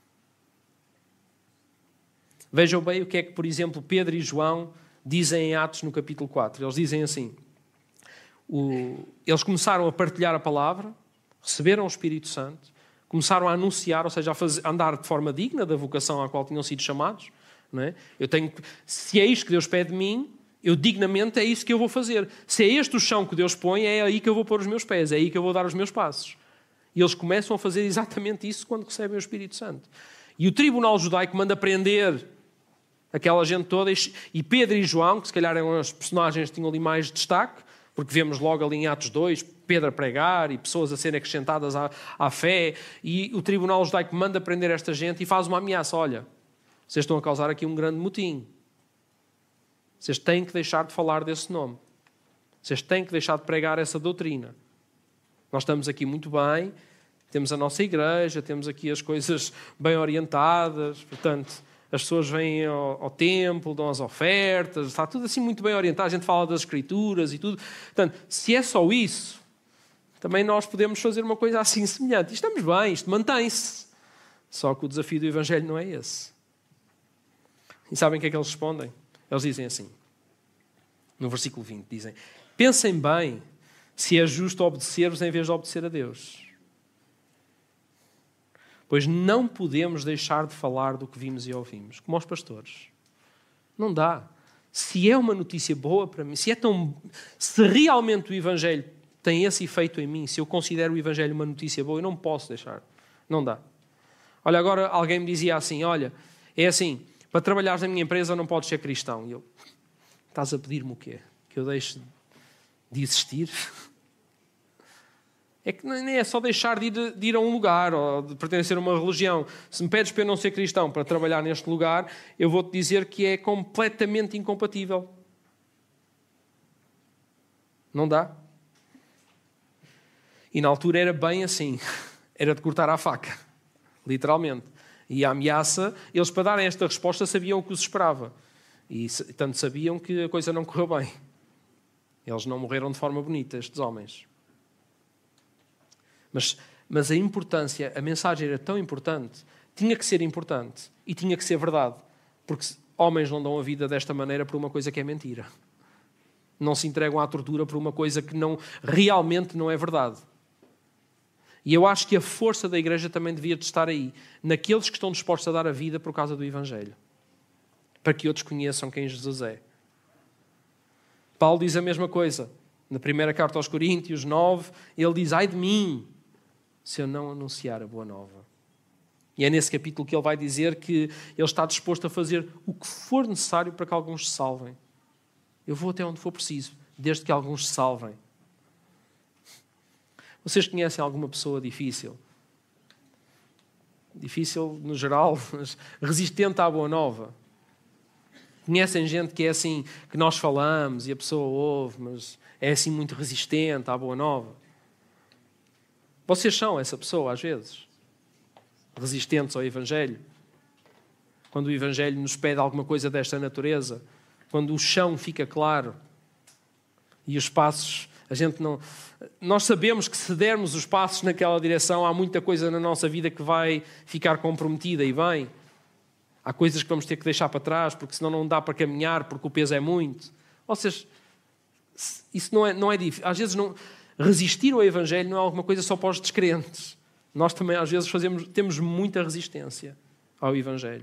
Vejam bem o que é que, por exemplo, Pedro e João dizem em Atos no capítulo quatro. Eles dizem assim, o, eles começaram a partilhar a palavra, receberam o Espírito Santo, começaram a anunciar, ou seja, a, fazer, a andar de forma digna da vocação à qual tinham sido chamados. Não é? Eu tenho, se é isto que Deus pede de mim, eu dignamente é isso que eu vou fazer. Se é este o chão que Deus põe, é aí que eu vou pôr os meus pés, é aí que eu vou dar os meus passos. E eles começam a fazer exatamente isso quando recebem o Espírito Santo. E o tribunal judaico manda prender aquela gente toda, e Pedro e João, que se calhar eram as personagens que tinham ali mais destaque, porque vemos logo ali em Atos dois, Pedro a pregar e pessoas a serem acrescentadas à, à fé, e o tribunal judaico manda prender esta gente e faz uma ameaça. Olha, vocês estão a causar aqui um grande motim. Vocês têm que deixar de falar desse nome. Vocês têm que deixar de pregar essa doutrina. Nós estamos aqui muito bem, temos a nossa igreja, temos aqui as coisas bem orientadas, portanto, as pessoas vêm ao, ao templo, dão as ofertas, está tudo assim muito bem orientado, a gente fala das Escrituras e tudo. Portanto, se é só isso, também nós podemos fazer uma coisa assim semelhante. E estamos bem, isto mantém-se. Só que o desafio do Evangelho não é esse. E sabem o que é que eles respondem? Eles dizem assim, no versículo vinte, dizem, pensem bem se é justo obedecer-vos em vez de obedecer a Deus. Pois não podemos deixar de falar do que vimos e ouvimos, como aos pastores. Não dá. Se é uma notícia boa para mim, se é tão, se realmente o Evangelho tem esse efeito em mim, se eu considero o Evangelho uma notícia boa, eu não posso deixar. Não dá. Olha, agora alguém me dizia assim, olha, é assim, para trabalhares na minha empresa não podes ser cristão. E eu, estás a pedir-me o quê? Que eu deixe de existir? É que nem é só deixar de ir, de ir a um lugar ou de pertencer a uma religião. Se me pedes para eu não ser cristão para trabalhar neste lugar, eu vou-te dizer que é completamente incompatível. Não dá. E na altura era bem assim. Era de cortar à faca. Literalmente. E a ameaça, eles para darem esta resposta sabiam o que os esperava. E tanto sabiam que a coisa não correu bem. Eles não morreram de forma bonita, estes homens. Mas, mas a importância, a mensagem era tão importante, tinha que ser importante e tinha que ser verdade. Porque homens não dão a vida desta maneira por uma coisa que é mentira. Não se entregam à tortura por uma coisa que não, realmente não é verdade. E eu acho que a força da igreja também devia de estar aí, naqueles que estão dispostos a dar a vida por causa do Evangelho. Para que outros conheçam quem Jesus é. Paulo diz a mesma coisa. Na primeira carta aos Coríntios nove, ele diz, ai de mim, se eu não anunciar a boa nova. E é nesse capítulo que ele vai dizer que ele está disposto a fazer o que for necessário para que alguns se salvem. Eu vou até onde for preciso, desde que alguns se salvem. Vocês conhecem alguma pessoa difícil? Difícil no geral, mas resistente à boa nova. Conhecem gente que é assim, que nós falamos e a pessoa ouve, mas é assim muito resistente à boa nova. Vocês são essa pessoa, às vezes, resistentes ao Evangelho. Quando o Evangelho nos pede alguma coisa desta natureza, quando o chão fica claro e os passos, a gente não... Nós sabemos que se dermos os passos naquela direção, há muita coisa na nossa vida que vai ficar comprometida e bem. Há coisas que vamos ter que deixar para trás, porque senão não dá para caminhar, porque o peso é muito. Ou seja, isso não é, não é difícil. Às vezes não... resistir ao Evangelho não é alguma coisa só para os descrentes. Nós também às vezes fazemos, temos muita resistência ao Evangelho.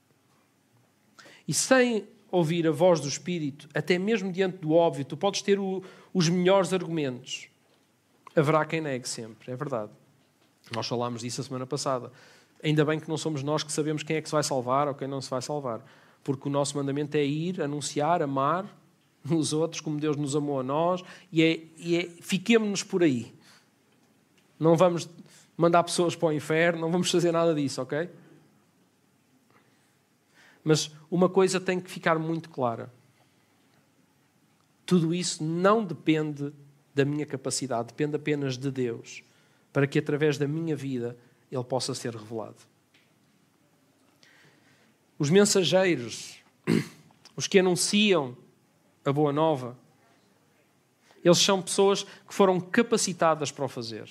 E sem ouvir a voz do Espírito, até mesmo diante do óbvio, tu podes ter o, os melhores argumentos. Haverá quem negue sempre, é verdade. Nós falámos disso a semana passada. Ainda bem que não somos nós que sabemos quem é que se vai salvar ou quem não se vai salvar. Porque o nosso mandamento é ir, anunciar, amar os outros como Deus nos amou a nós, e é, e é fiquemo-nos por aí. Não vamos mandar pessoas para o inferno, não vamos fazer nada disso, ok? Mas uma coisa tem que ficar muito clara. Tudo isso não depende da minha capacidade, depende apenas de Deus, para que através da minha vida Ele possa ser revelado. Os mensageiros, os que anunciam a boa nova, eles são pessoas que foram capacitadas para o fazer.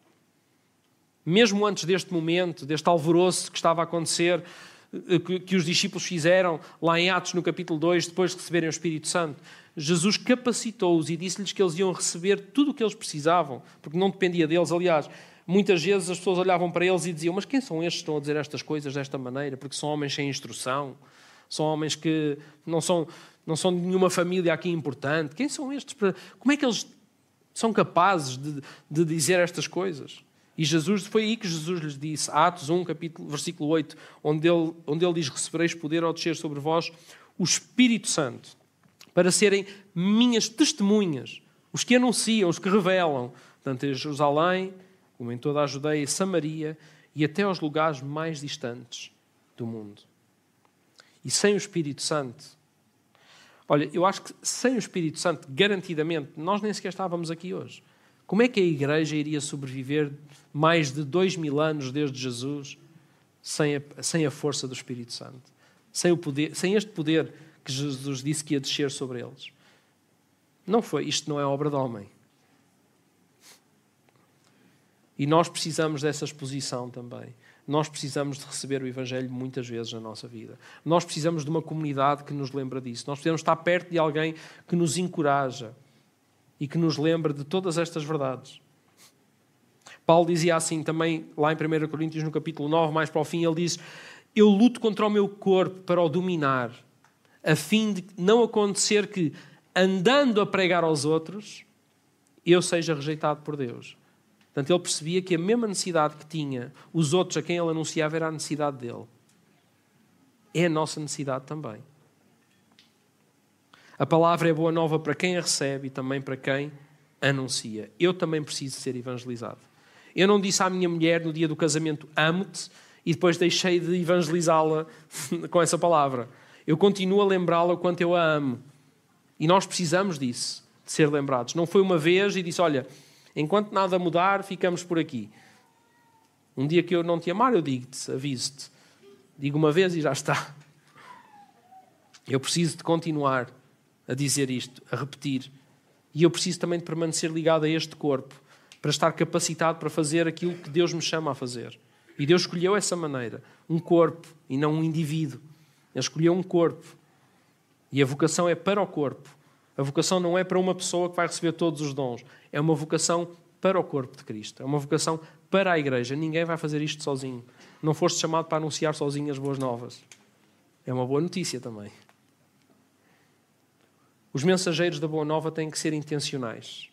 Mesmo antes deste momento, deste alvoroço que estava a acontecer, que, que os discípulos fizeram lá em Atos, no capítulo dois, depois de receberem o Espírito Santo, Jesus capacitou-os e disse-lhes que eles iam receber tudo o que eles precisavam, porque não dependia deles. Aliás, muitas vezes as pessoas olhavam para eles e diziam: mas quem são estes que estão a dizer estas coisas desta maneira? Porque são homens sem instrução, são homens que não são, não são de nenhuma família aqui importante. Quem são estes? Para... Como é que eles são capazes de, de dizer estas coisas? E Jesus, foi aí que Jesus lhes disse, Atos um, capítulo, versículo oito, onde ele, onde ele diz: recebereis poder ao descer sobre vós o Espírito Santo, para serem minhas testemunhas, os que anunciam, os que revelam, tanto em Jerusalém, como em toda a Judeia e Samaria, e até aos lugares mais distantes do mundo. E sem o Espírito Santo, olha, eu acho que sem o Espírito Santo, garantidamente, nós nem sequer estávamos aqui hoje. Como é que a Igreja iria sobreviver mais de dois mil anos desde Jesus sem a, sem a força do Espírito Santo? Sem, o poder, sem este poder que Jesus disse que ia descer sobre eles? Não foi, isto não é obra de homem. E nós precisamos dessa exposição também. Nós precisamos de receber o Evangelho muitas vezes na nossa vida. Nós precisamos de uma comunidade que nos lembra disso. Nós precisamos estar perto de alguém que nos encoraja e que nos lembra de todas estas verdades. Paulo dizia assim também, lá em primeira Coríntios, no capítulo nove, mais para o fim, ele diz: eu luto contra o meu corpo para o dominar, a fim de não acontecer que, andando a pregar aos outros, eu seja rejeitado por Deus. Portanto, ele percebia que a mesma necessidade que tinha os outros a quem ele anunciava era a necessidade dele. É a nossa necessidade também. A palavra é boa nova para quem a recebe e também para quem anuncia. Eu também preciso ser evangelizado. Eu não disse à minha mulher no dia do casamento: amo-te, e depois deixei de evangelizá-la com essa palavra. Eu continuo a lembrá-la o quanto eu a amo. E nós precisamos disso, de ser lembrados. Não foi uma vez e disse: olha, enquanto nada mudar, ficamos por aqui. Um dia que eu não te amar, eu digo-te, aviso-te. Digo uma vez e já está. Eu preciso de continuar a dizer isto, a repetir. E eu preciso também de permanecer ligado a este corpo, para estar capacitado para fazer aquilo que Deus me chama a fazer. E Deus escolheu essa maneira, um corpo e não um indivíduo. Ele escolheu um corpo. E a vocação é para o corpo. A vocação não é para uma pessoa que vai receber todos os dons. É uma vocação para o corpo de Cristo. É uma vocação para a Igreja. Ninguém vai fazer isto sozinho. Não foste chamado para anunciar sozinho as boas novas. É uma boa notícia também. Os mensageiros da boa nova têm que ser intencionais.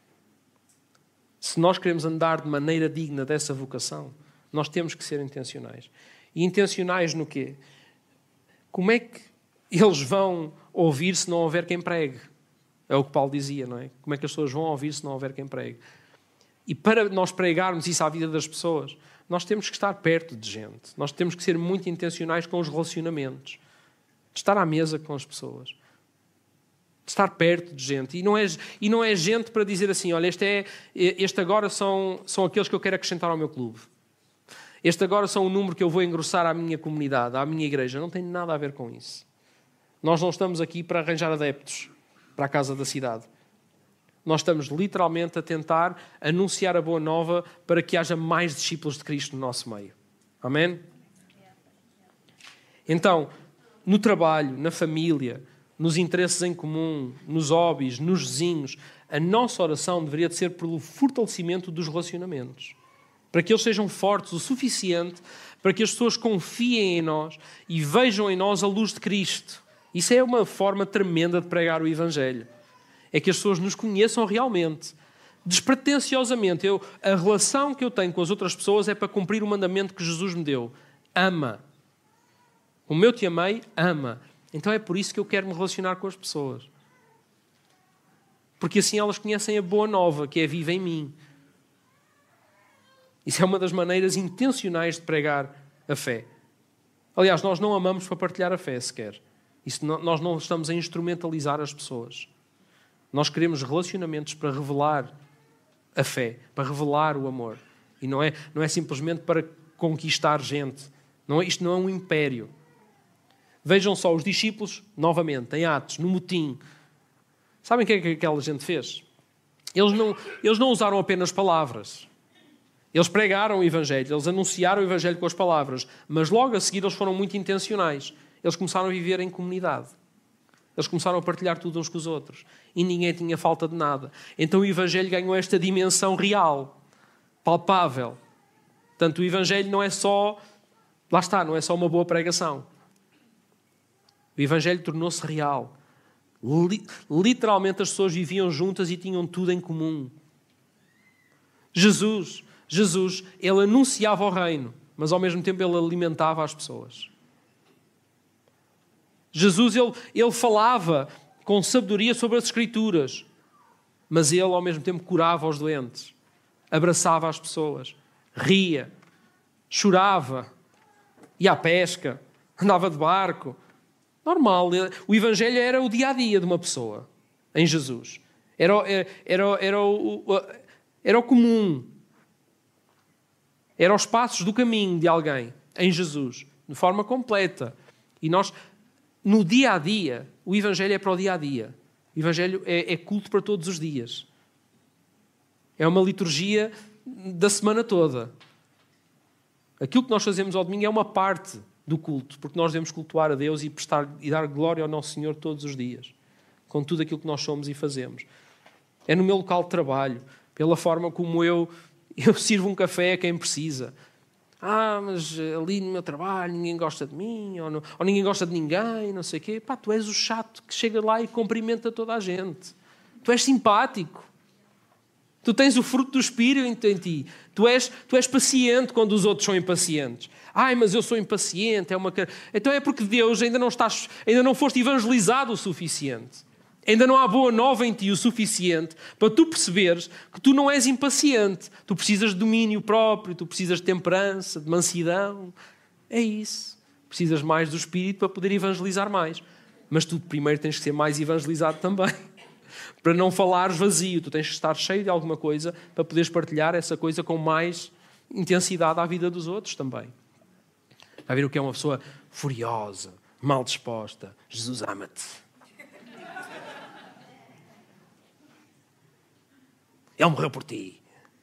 Se nós queremos andar de maneira digna dessa vocação, nós temos que ser intencionais. E intencionais no quê? Como é que eles vão ouvir se não houver quem pregue? É o que Paulo dizia, não é? Como é que as pessoas vão ouvir se não houver quem pregue? E para nós pregarmos isso à vida das pessoas, nós temos que estar perto de gente. Nós temos que ser muito intencionais com os relacionamentos. De estar à mesa com as pessoas. De estar perto de gente. E não é, e não é gente para dizer assim: olha, este, é, este agora são, são aqueles que eu quero acrescentar ao meu clube. Este agora são o número que eu vou engrossar à minha comunidade, à minha igreja. Não tem nada a ver com isso. Nós não estamos aqui para arranjar adeptos para a casa da cidade. Nós estamos literalmente a tentar anunciar a boa nova para que haja mais discípulos de Cristo no nosso meio. Amém? Então, no trabalho, na família, nos interesses em comum, nos hobbies, nos vizinhos, A nossa oração deveria de ser pelo fortalecimento dos relacionamentos. Para que eles sejam fortes o suficiente para que as pessoas confiem em nós e vejam em nós a luz de Cristo. Isso é uma forma tremenda de pregar o Evangelho. É que as pessoas nos conheçam realmente, despretensiosamente. Eu, a relação que eu tenho com as outras pessoas é para cumprir o mandamento que Jesus me deu. Ama. Como eu te amei, ama. Então é por isso que eu quero me relacionar com as pessoas. Porque assim elas conhecem a boa nova, que é viva em mim. Isso é uma das maneiras intencionais de pregar a fé. Aliás, nós não amamos para partilhar a fé sequer. Isso não, nós não estamos a instrumentalizar as pessoas. Nós queremos relacionamentos para revelar a fé, para revelar o amor. E não é, não é simplesmente para conquistar gente. Não é, isto não é um império. Vejam só os discípulos, novamente, em Atos, no motim. Sabem o que é que aquela gente fez? Eles não, eles não usaram apenas palavras. Eles pregaram o Evangelho, eles anunciaram o Evangelho com as palavras, mas logo a seguir eles foram muito intencionais. Eles começaram a viver em comunidade. Eles começaram a partilhar tudo uns com os outros. E ninguém tinha falta de nada. Então o Evangelho ganhou esta dimensão real, palpável. Portanto, o Evangelho não é só... Lá está, não é só uma boa pregação. O Evangelho tornou-se real. Literalmente as pessoas viviam juntas e tinham tudo em comum. Jesus... Jesus, ele anunciava o reino, mas ao mesmo tempo ele alimentava as pessoas. Jesus, ele, ele falava com sabedoria sobre as Escrituras, mas ele ao mesmo tempo curava os doentes, abraçava as pessoas, ria, chorava, ia à pesca, andava de barco. Normal, o Evangelho era o dia-a-dia de uma pessoa, em Jesus. Era, era, era, era, o, era o comum. Eram os passos do caminho de alguém, em Jesus, de forma completa. E nós, no dia-a-dia, o Evangelho é para o dia-a-dia. O Evangelho é, é culto para todos os dias. É uma liturgia da semana toda. Aquilo que nós fazemos ao domingo é uma parte do culto, porque nós devemos cultuar a Deus e, prestar, e dar glória ao nosso Senhor todos os dias, com tudo aquilo que nós somos e fazemos. É no meu local de trabalho, pela forma como eu... Eu sirvo um café a quem precisa. Ah, mas ali no meu trabalho ninguém gosta de mim, ou, não, ou ninguém gosta de ninguém, não sei o quê. Pá, tu és o chato que chega lá e cumprimenta toda a gente. Tu és simpático. Tu tens o fruto do Espírito em ti. Tu és, tu és paciente quando os outros são impacientes. Ai, mas eu sou impaciente. É uma... Então é porque Deus ainda não, estás, ainda não foste evangelizado o suficiente. Ainda não há boa nova em ti o suficiente para tu perceberes que tu não és impaciente. Tu precisas de domínio próprio, tu precisas de temperança, de mansidão. É isso. Precisas mais do Espírito para poder evangelizar mais. Mas tu primeiro tens que ser mais evangelizado também. Para não falares vazio. Tu tens que estar cheio de alguma coisa para poderes partilhar essa coisa com mais intensidade à vida dos outros também. Vai ver o que é uma pessoa furiosa, mal disposta. Jesus ama-te. Ele morreu por ti.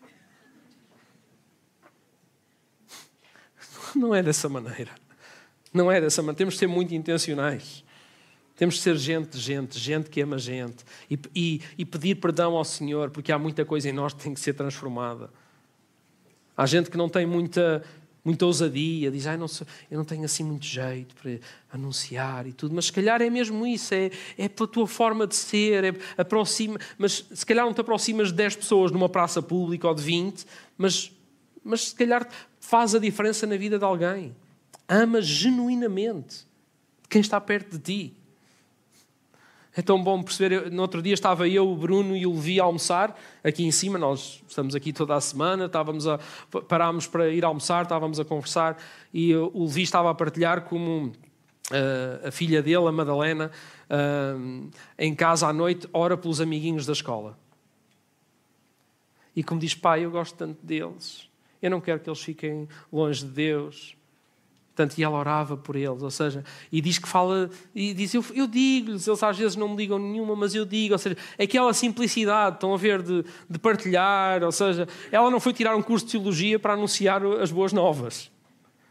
Não é dessa maneira. Não é dessa maneira. Temos de ser muito intencionais. Temos de ser gente de gente, gente que ama gente. E, e, e pedir perdão ao Senhor, porque há muita coisa em nós que tem que ser transformada. Há gente que não tem muita, muita ousadia, diz, ah, não sou, eu não tenho assim muito jeito para anunciar e tudo. Mas se calhar é mesmo isso, é, é pela tua forma de ser, é, aproxima, mas se calhar não te aproximas de dez pessoas numa praça pública ou de vinte, mas, mas se calhar faz a diferença na vida de alguém. Ama genuinamente quem está perto de ti. É tão bom perceber, no outro dia estava eu, o Bruno e o Levi a almoçar, aqui em cima, nós estamos aqui toda a semana, estávamos a, parámos para ir almoçar, estávamos a conversar, e o Levi estava a partilhar como uh, a filha dele, a Madalena, uh, em casa à noite, ora pelos amiguinhos da escola. E como diz, pai, eu gosto tanto deles, eu não quero que eles fiquem longe de Deus. Portanto, e ela orava por eles, ou seja, e diz que fala, e diz, eu, eu digo-lhes, eles às vezes não me ligam nenhuma, mas eu digo, ou seja, aquela simplicidade, estão a ver, de, de partilhar, ou seja, ela não foi tirar um curso de teologia para anunciar as boas novas.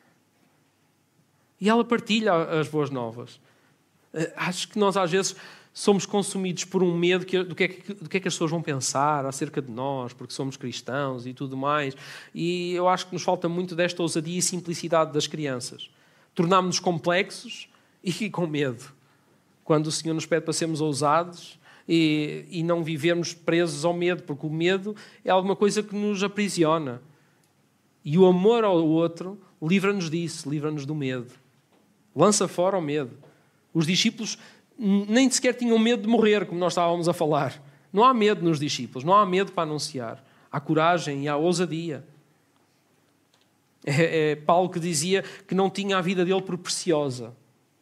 E ela partilha as boas novas. Acho que nós às vezes somos consumidos por um medo que, do, que é que, do que é que as pessoas vão pensar acerca de nós, porque somos cristãos e tudo mais. E eu acho que nos falta muito desta ousadia e simplicidade das crianças. Tornámos-nos complexos e com medo. Quando o Senhor nos pede para sermos ousados e, e não vivermos presos ao medo, porque o medo é alguma coisa que nos aprisiona. E o amor ao outro livra-nos disso, livra-nos do medo. Lança fora o medo. Os discípulos nem sequer tinham medo de morrer, como nós estávamos a falar. Não há medo nos discípulos, não há medo para anunciar. Há coragem e há ousadia. É, é Paulo que dizia que não tinha a vida dele por preciosa.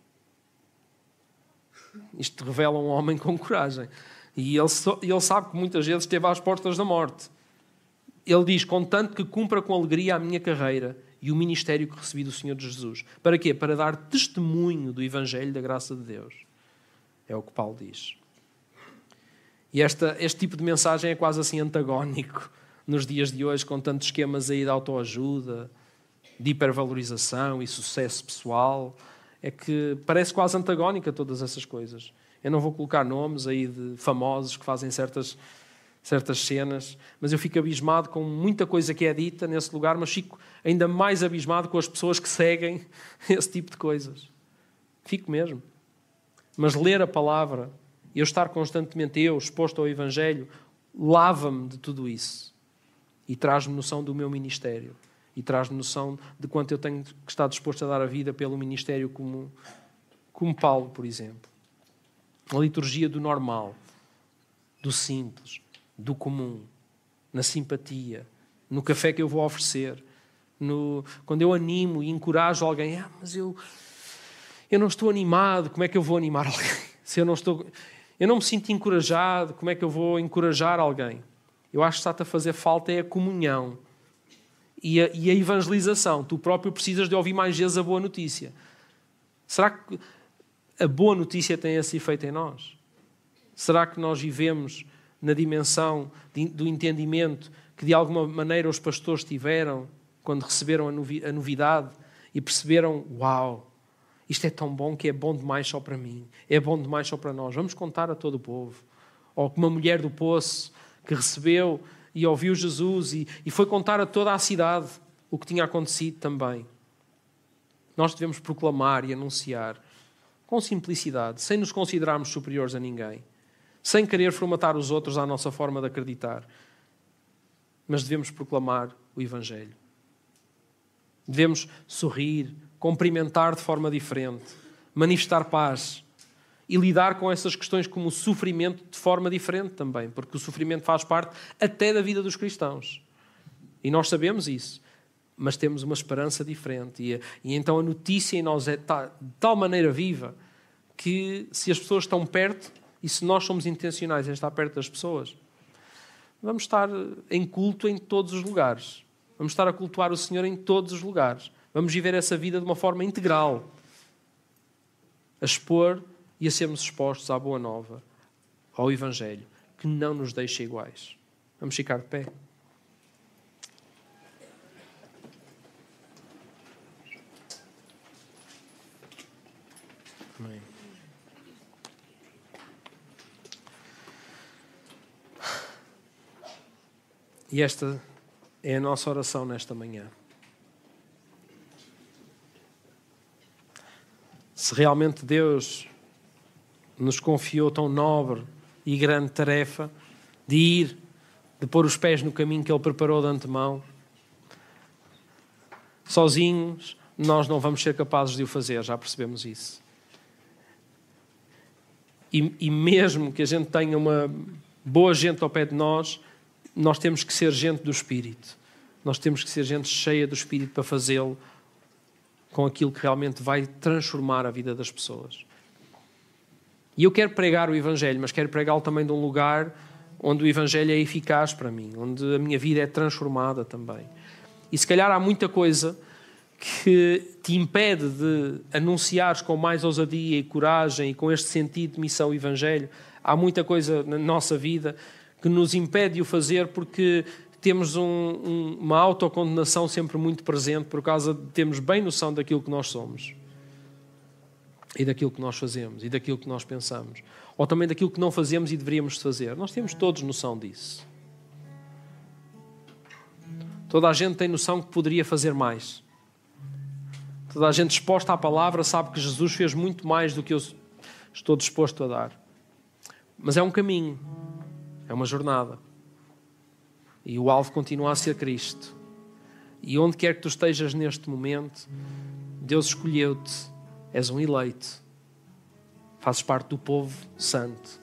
Isto revela um homem com coragem. E ele, ele sabe que muitas vezes esteve às portas da morte. Ele diz, contanto que cumpra com alegria a minha carreira e o ministério que recebi do Senhor Jesus. Para quê? Para dar testemunho do Evangelho da graça de Deus. É o que Paulo diz. E esta, este tipo de mensagem é quase assim antagónico nos dias de hoje, com tantos esquemas aí de autoajuda, de hipervalorização e sucesso pessoal. É que parece quase antagónica a todas essas coisas. Eu não vou colocar nomes aí de famosos que fazem certas, certas cenas, mas eu fico abismado com muita coisa que é dita nesse lugar, mas fico ainda mais abismado com as pessoas que seguem esse tipo de coisas. Fico mesmo. Mas ler a palavra, eu estar constantemente eu exposto ao Evangelho, lava-me de tudo isso e traz-me noção do meu ministério. E traz-me noção de quanto eu tenho que estar disposto a dar a vida pelo ministério como, como Paulo, por exemplo. A liturgia do normal, do simples, do comum, na simpatia, no café que eu vou oferecer, no, quando eu animo e encorajo alguém, ah, mas eu, eu não estou animado, como é que eu vou animar alguém? Se eu não estou, eu não me sinto encorajado, como é que eu vou encorajar alguém? Eu acho que está-te a fazer falta é a comunhão. E a, e a evangelização. Tu próprio precisas de ouvir mais vezes a boa notícia. Será que a boa notícia tem esse efeito em nós? Será que nós vivemos na dimensão de, do entendimento que de alguma maneira os pastores tiveram quando receberam a, novi, a novidade e perceberam, uau, isto é tão bom que é bom demais só para mim, é bom demais só para nós, vamos contar a todo o povo. Ou como uma mulher do poço que recebeu e ouviu Jesus e, e foi contar a toda a cidade o que tinha acontecido também. Nós devemos proclamar e anunciar com simplicidade, sem nos considerarmos superiores a ninguém, sem querer formatar os outros à nossa forma de acreditar, mas devemos proclamar o Evangelho. Devemos sorrir, cumprimentar de forma diferente, manifestar paz e lidar com essas questões como o sofrimento de forma diferente também, porque o sofrimento faz parte até da vida dos cristãos. E nós sabemos isso, mas temos uma esperança diferente. E, e então a notícia em nós é de tal maneira viva que se as pessoas estão perto e se nós somos intencionais em estar perto das pessoas, vamos estar em culto em todos os lugares. Vamos estar a cultuar o Senhor em todos os lugares. Vamos viver essa vida de uma forma integral, a expor e a sermos expostos à boa nova, ao Evangelho, que não nos deixa iguais. Vamos ficar de pé. Amém. E esta é a nossa oração nesta manhã. Se realmente Deus nos confiou tão nobre e grande tarefa de ir, de pôr os pés no caminho que Ele preparou de antemão, sozinhos nós não vamos ser capazes de o fazer, já percebemos isso. E, e mesmo que a gente tenha uma boa gente ao pé de nós, nós temos que ser gente do Espírito. Nós temos que ser gente cheia do Espírito para fazê-lo com aquilo que realmente vai transformar a vida das pessoas. E eu quero pregar o Evangelho, mas quero pregá-lo também de um lugar onde o Evangelho é eficaz para mim, onde a minha vida é transformada também. E se calhar há muita coisa que te impede de anunciares com mais ousadia e coragem e com este sentido de missão o Evangelho. Há muita coisa na nossa vida que nos impede de o fazer porque temos um, um, uma autocondenação sempre muito presente por causa de termos bem noção daquilo que nós somos e daquilo que nós fazemos e daquilo que nós pensamos. ou também daquilo que não fazemos e deveríamos fazer. Nós temos todos noção disso. Toda a gente tem noção que poderia fazer mais. Toda a gente exposta à palavra sabe que Jesus fez muito mais do que eu estou disposto a dar. Mas é um caminho, é uma jornada. E o alvo continua a ser Cristo. E onde quer que tu estejas neste momento, Deus escolheu-te, és um eleito. Fazes parte do povo santo.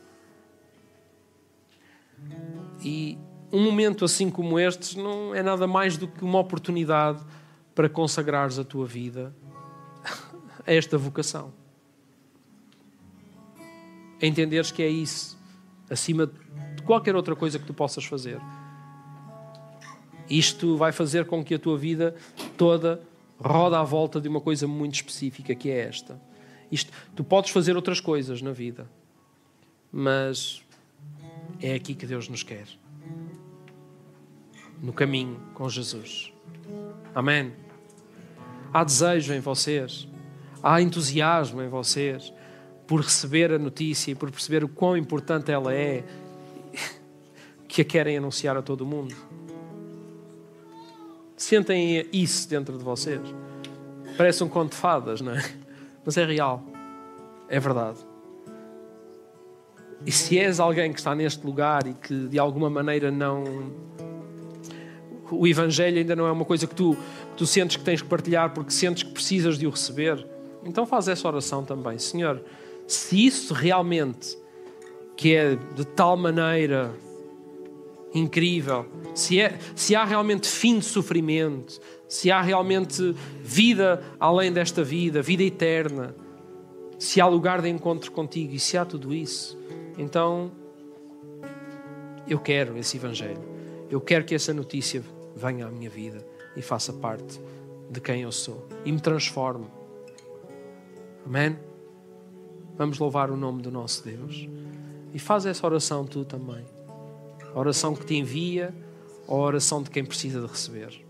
E um momento assim como este não é nada mais do que uma oportunidade para consagrares a tua vida a esta vocação. A entenderes que é isso, acima de qualquer outra coisa que tu possas fazer. Isto vai fazer com que a tua vida toda rode à volta de uma coisa muito específica, que é esta. Isto, tu podes fazer outras coisas na vida, mas é aqui que Deus nos quer. No caminho com Jesus. Amém? Há desejo em vocês, há entusiasmo em vocês por receber a notícia e por perceber o quão importante ela é, que a querem anunciar a todo o mundo. Sentem isso dentro de vocês. Parece um conto de fadas, não é? Mas é real. É verdade. E se és alguém que está neste lugar e que de alguma maneira não... O Evangelho ainda não é uma coisa que tu, que tu sentes que tens que partilhar porque sentes que precisas de o receber, então faz essa oração também. Senhor, se isso realmente, que é de tal maneira incrível, se, é, se há realmente fim de sofrimento, se há realmente vida além desta vida, vida eterna, se há lugar de encontro contigo e se há tudo isso, então eu quero esse Evangelho. Eu quero que essa notícia venha à minha vida e faça parte de quem eu sou e me transforme. Amém? Vamos louvar o nome do nosso Deus. E faz essa oração tu também. A oração que te envia ou a oração de quem precisa de receber.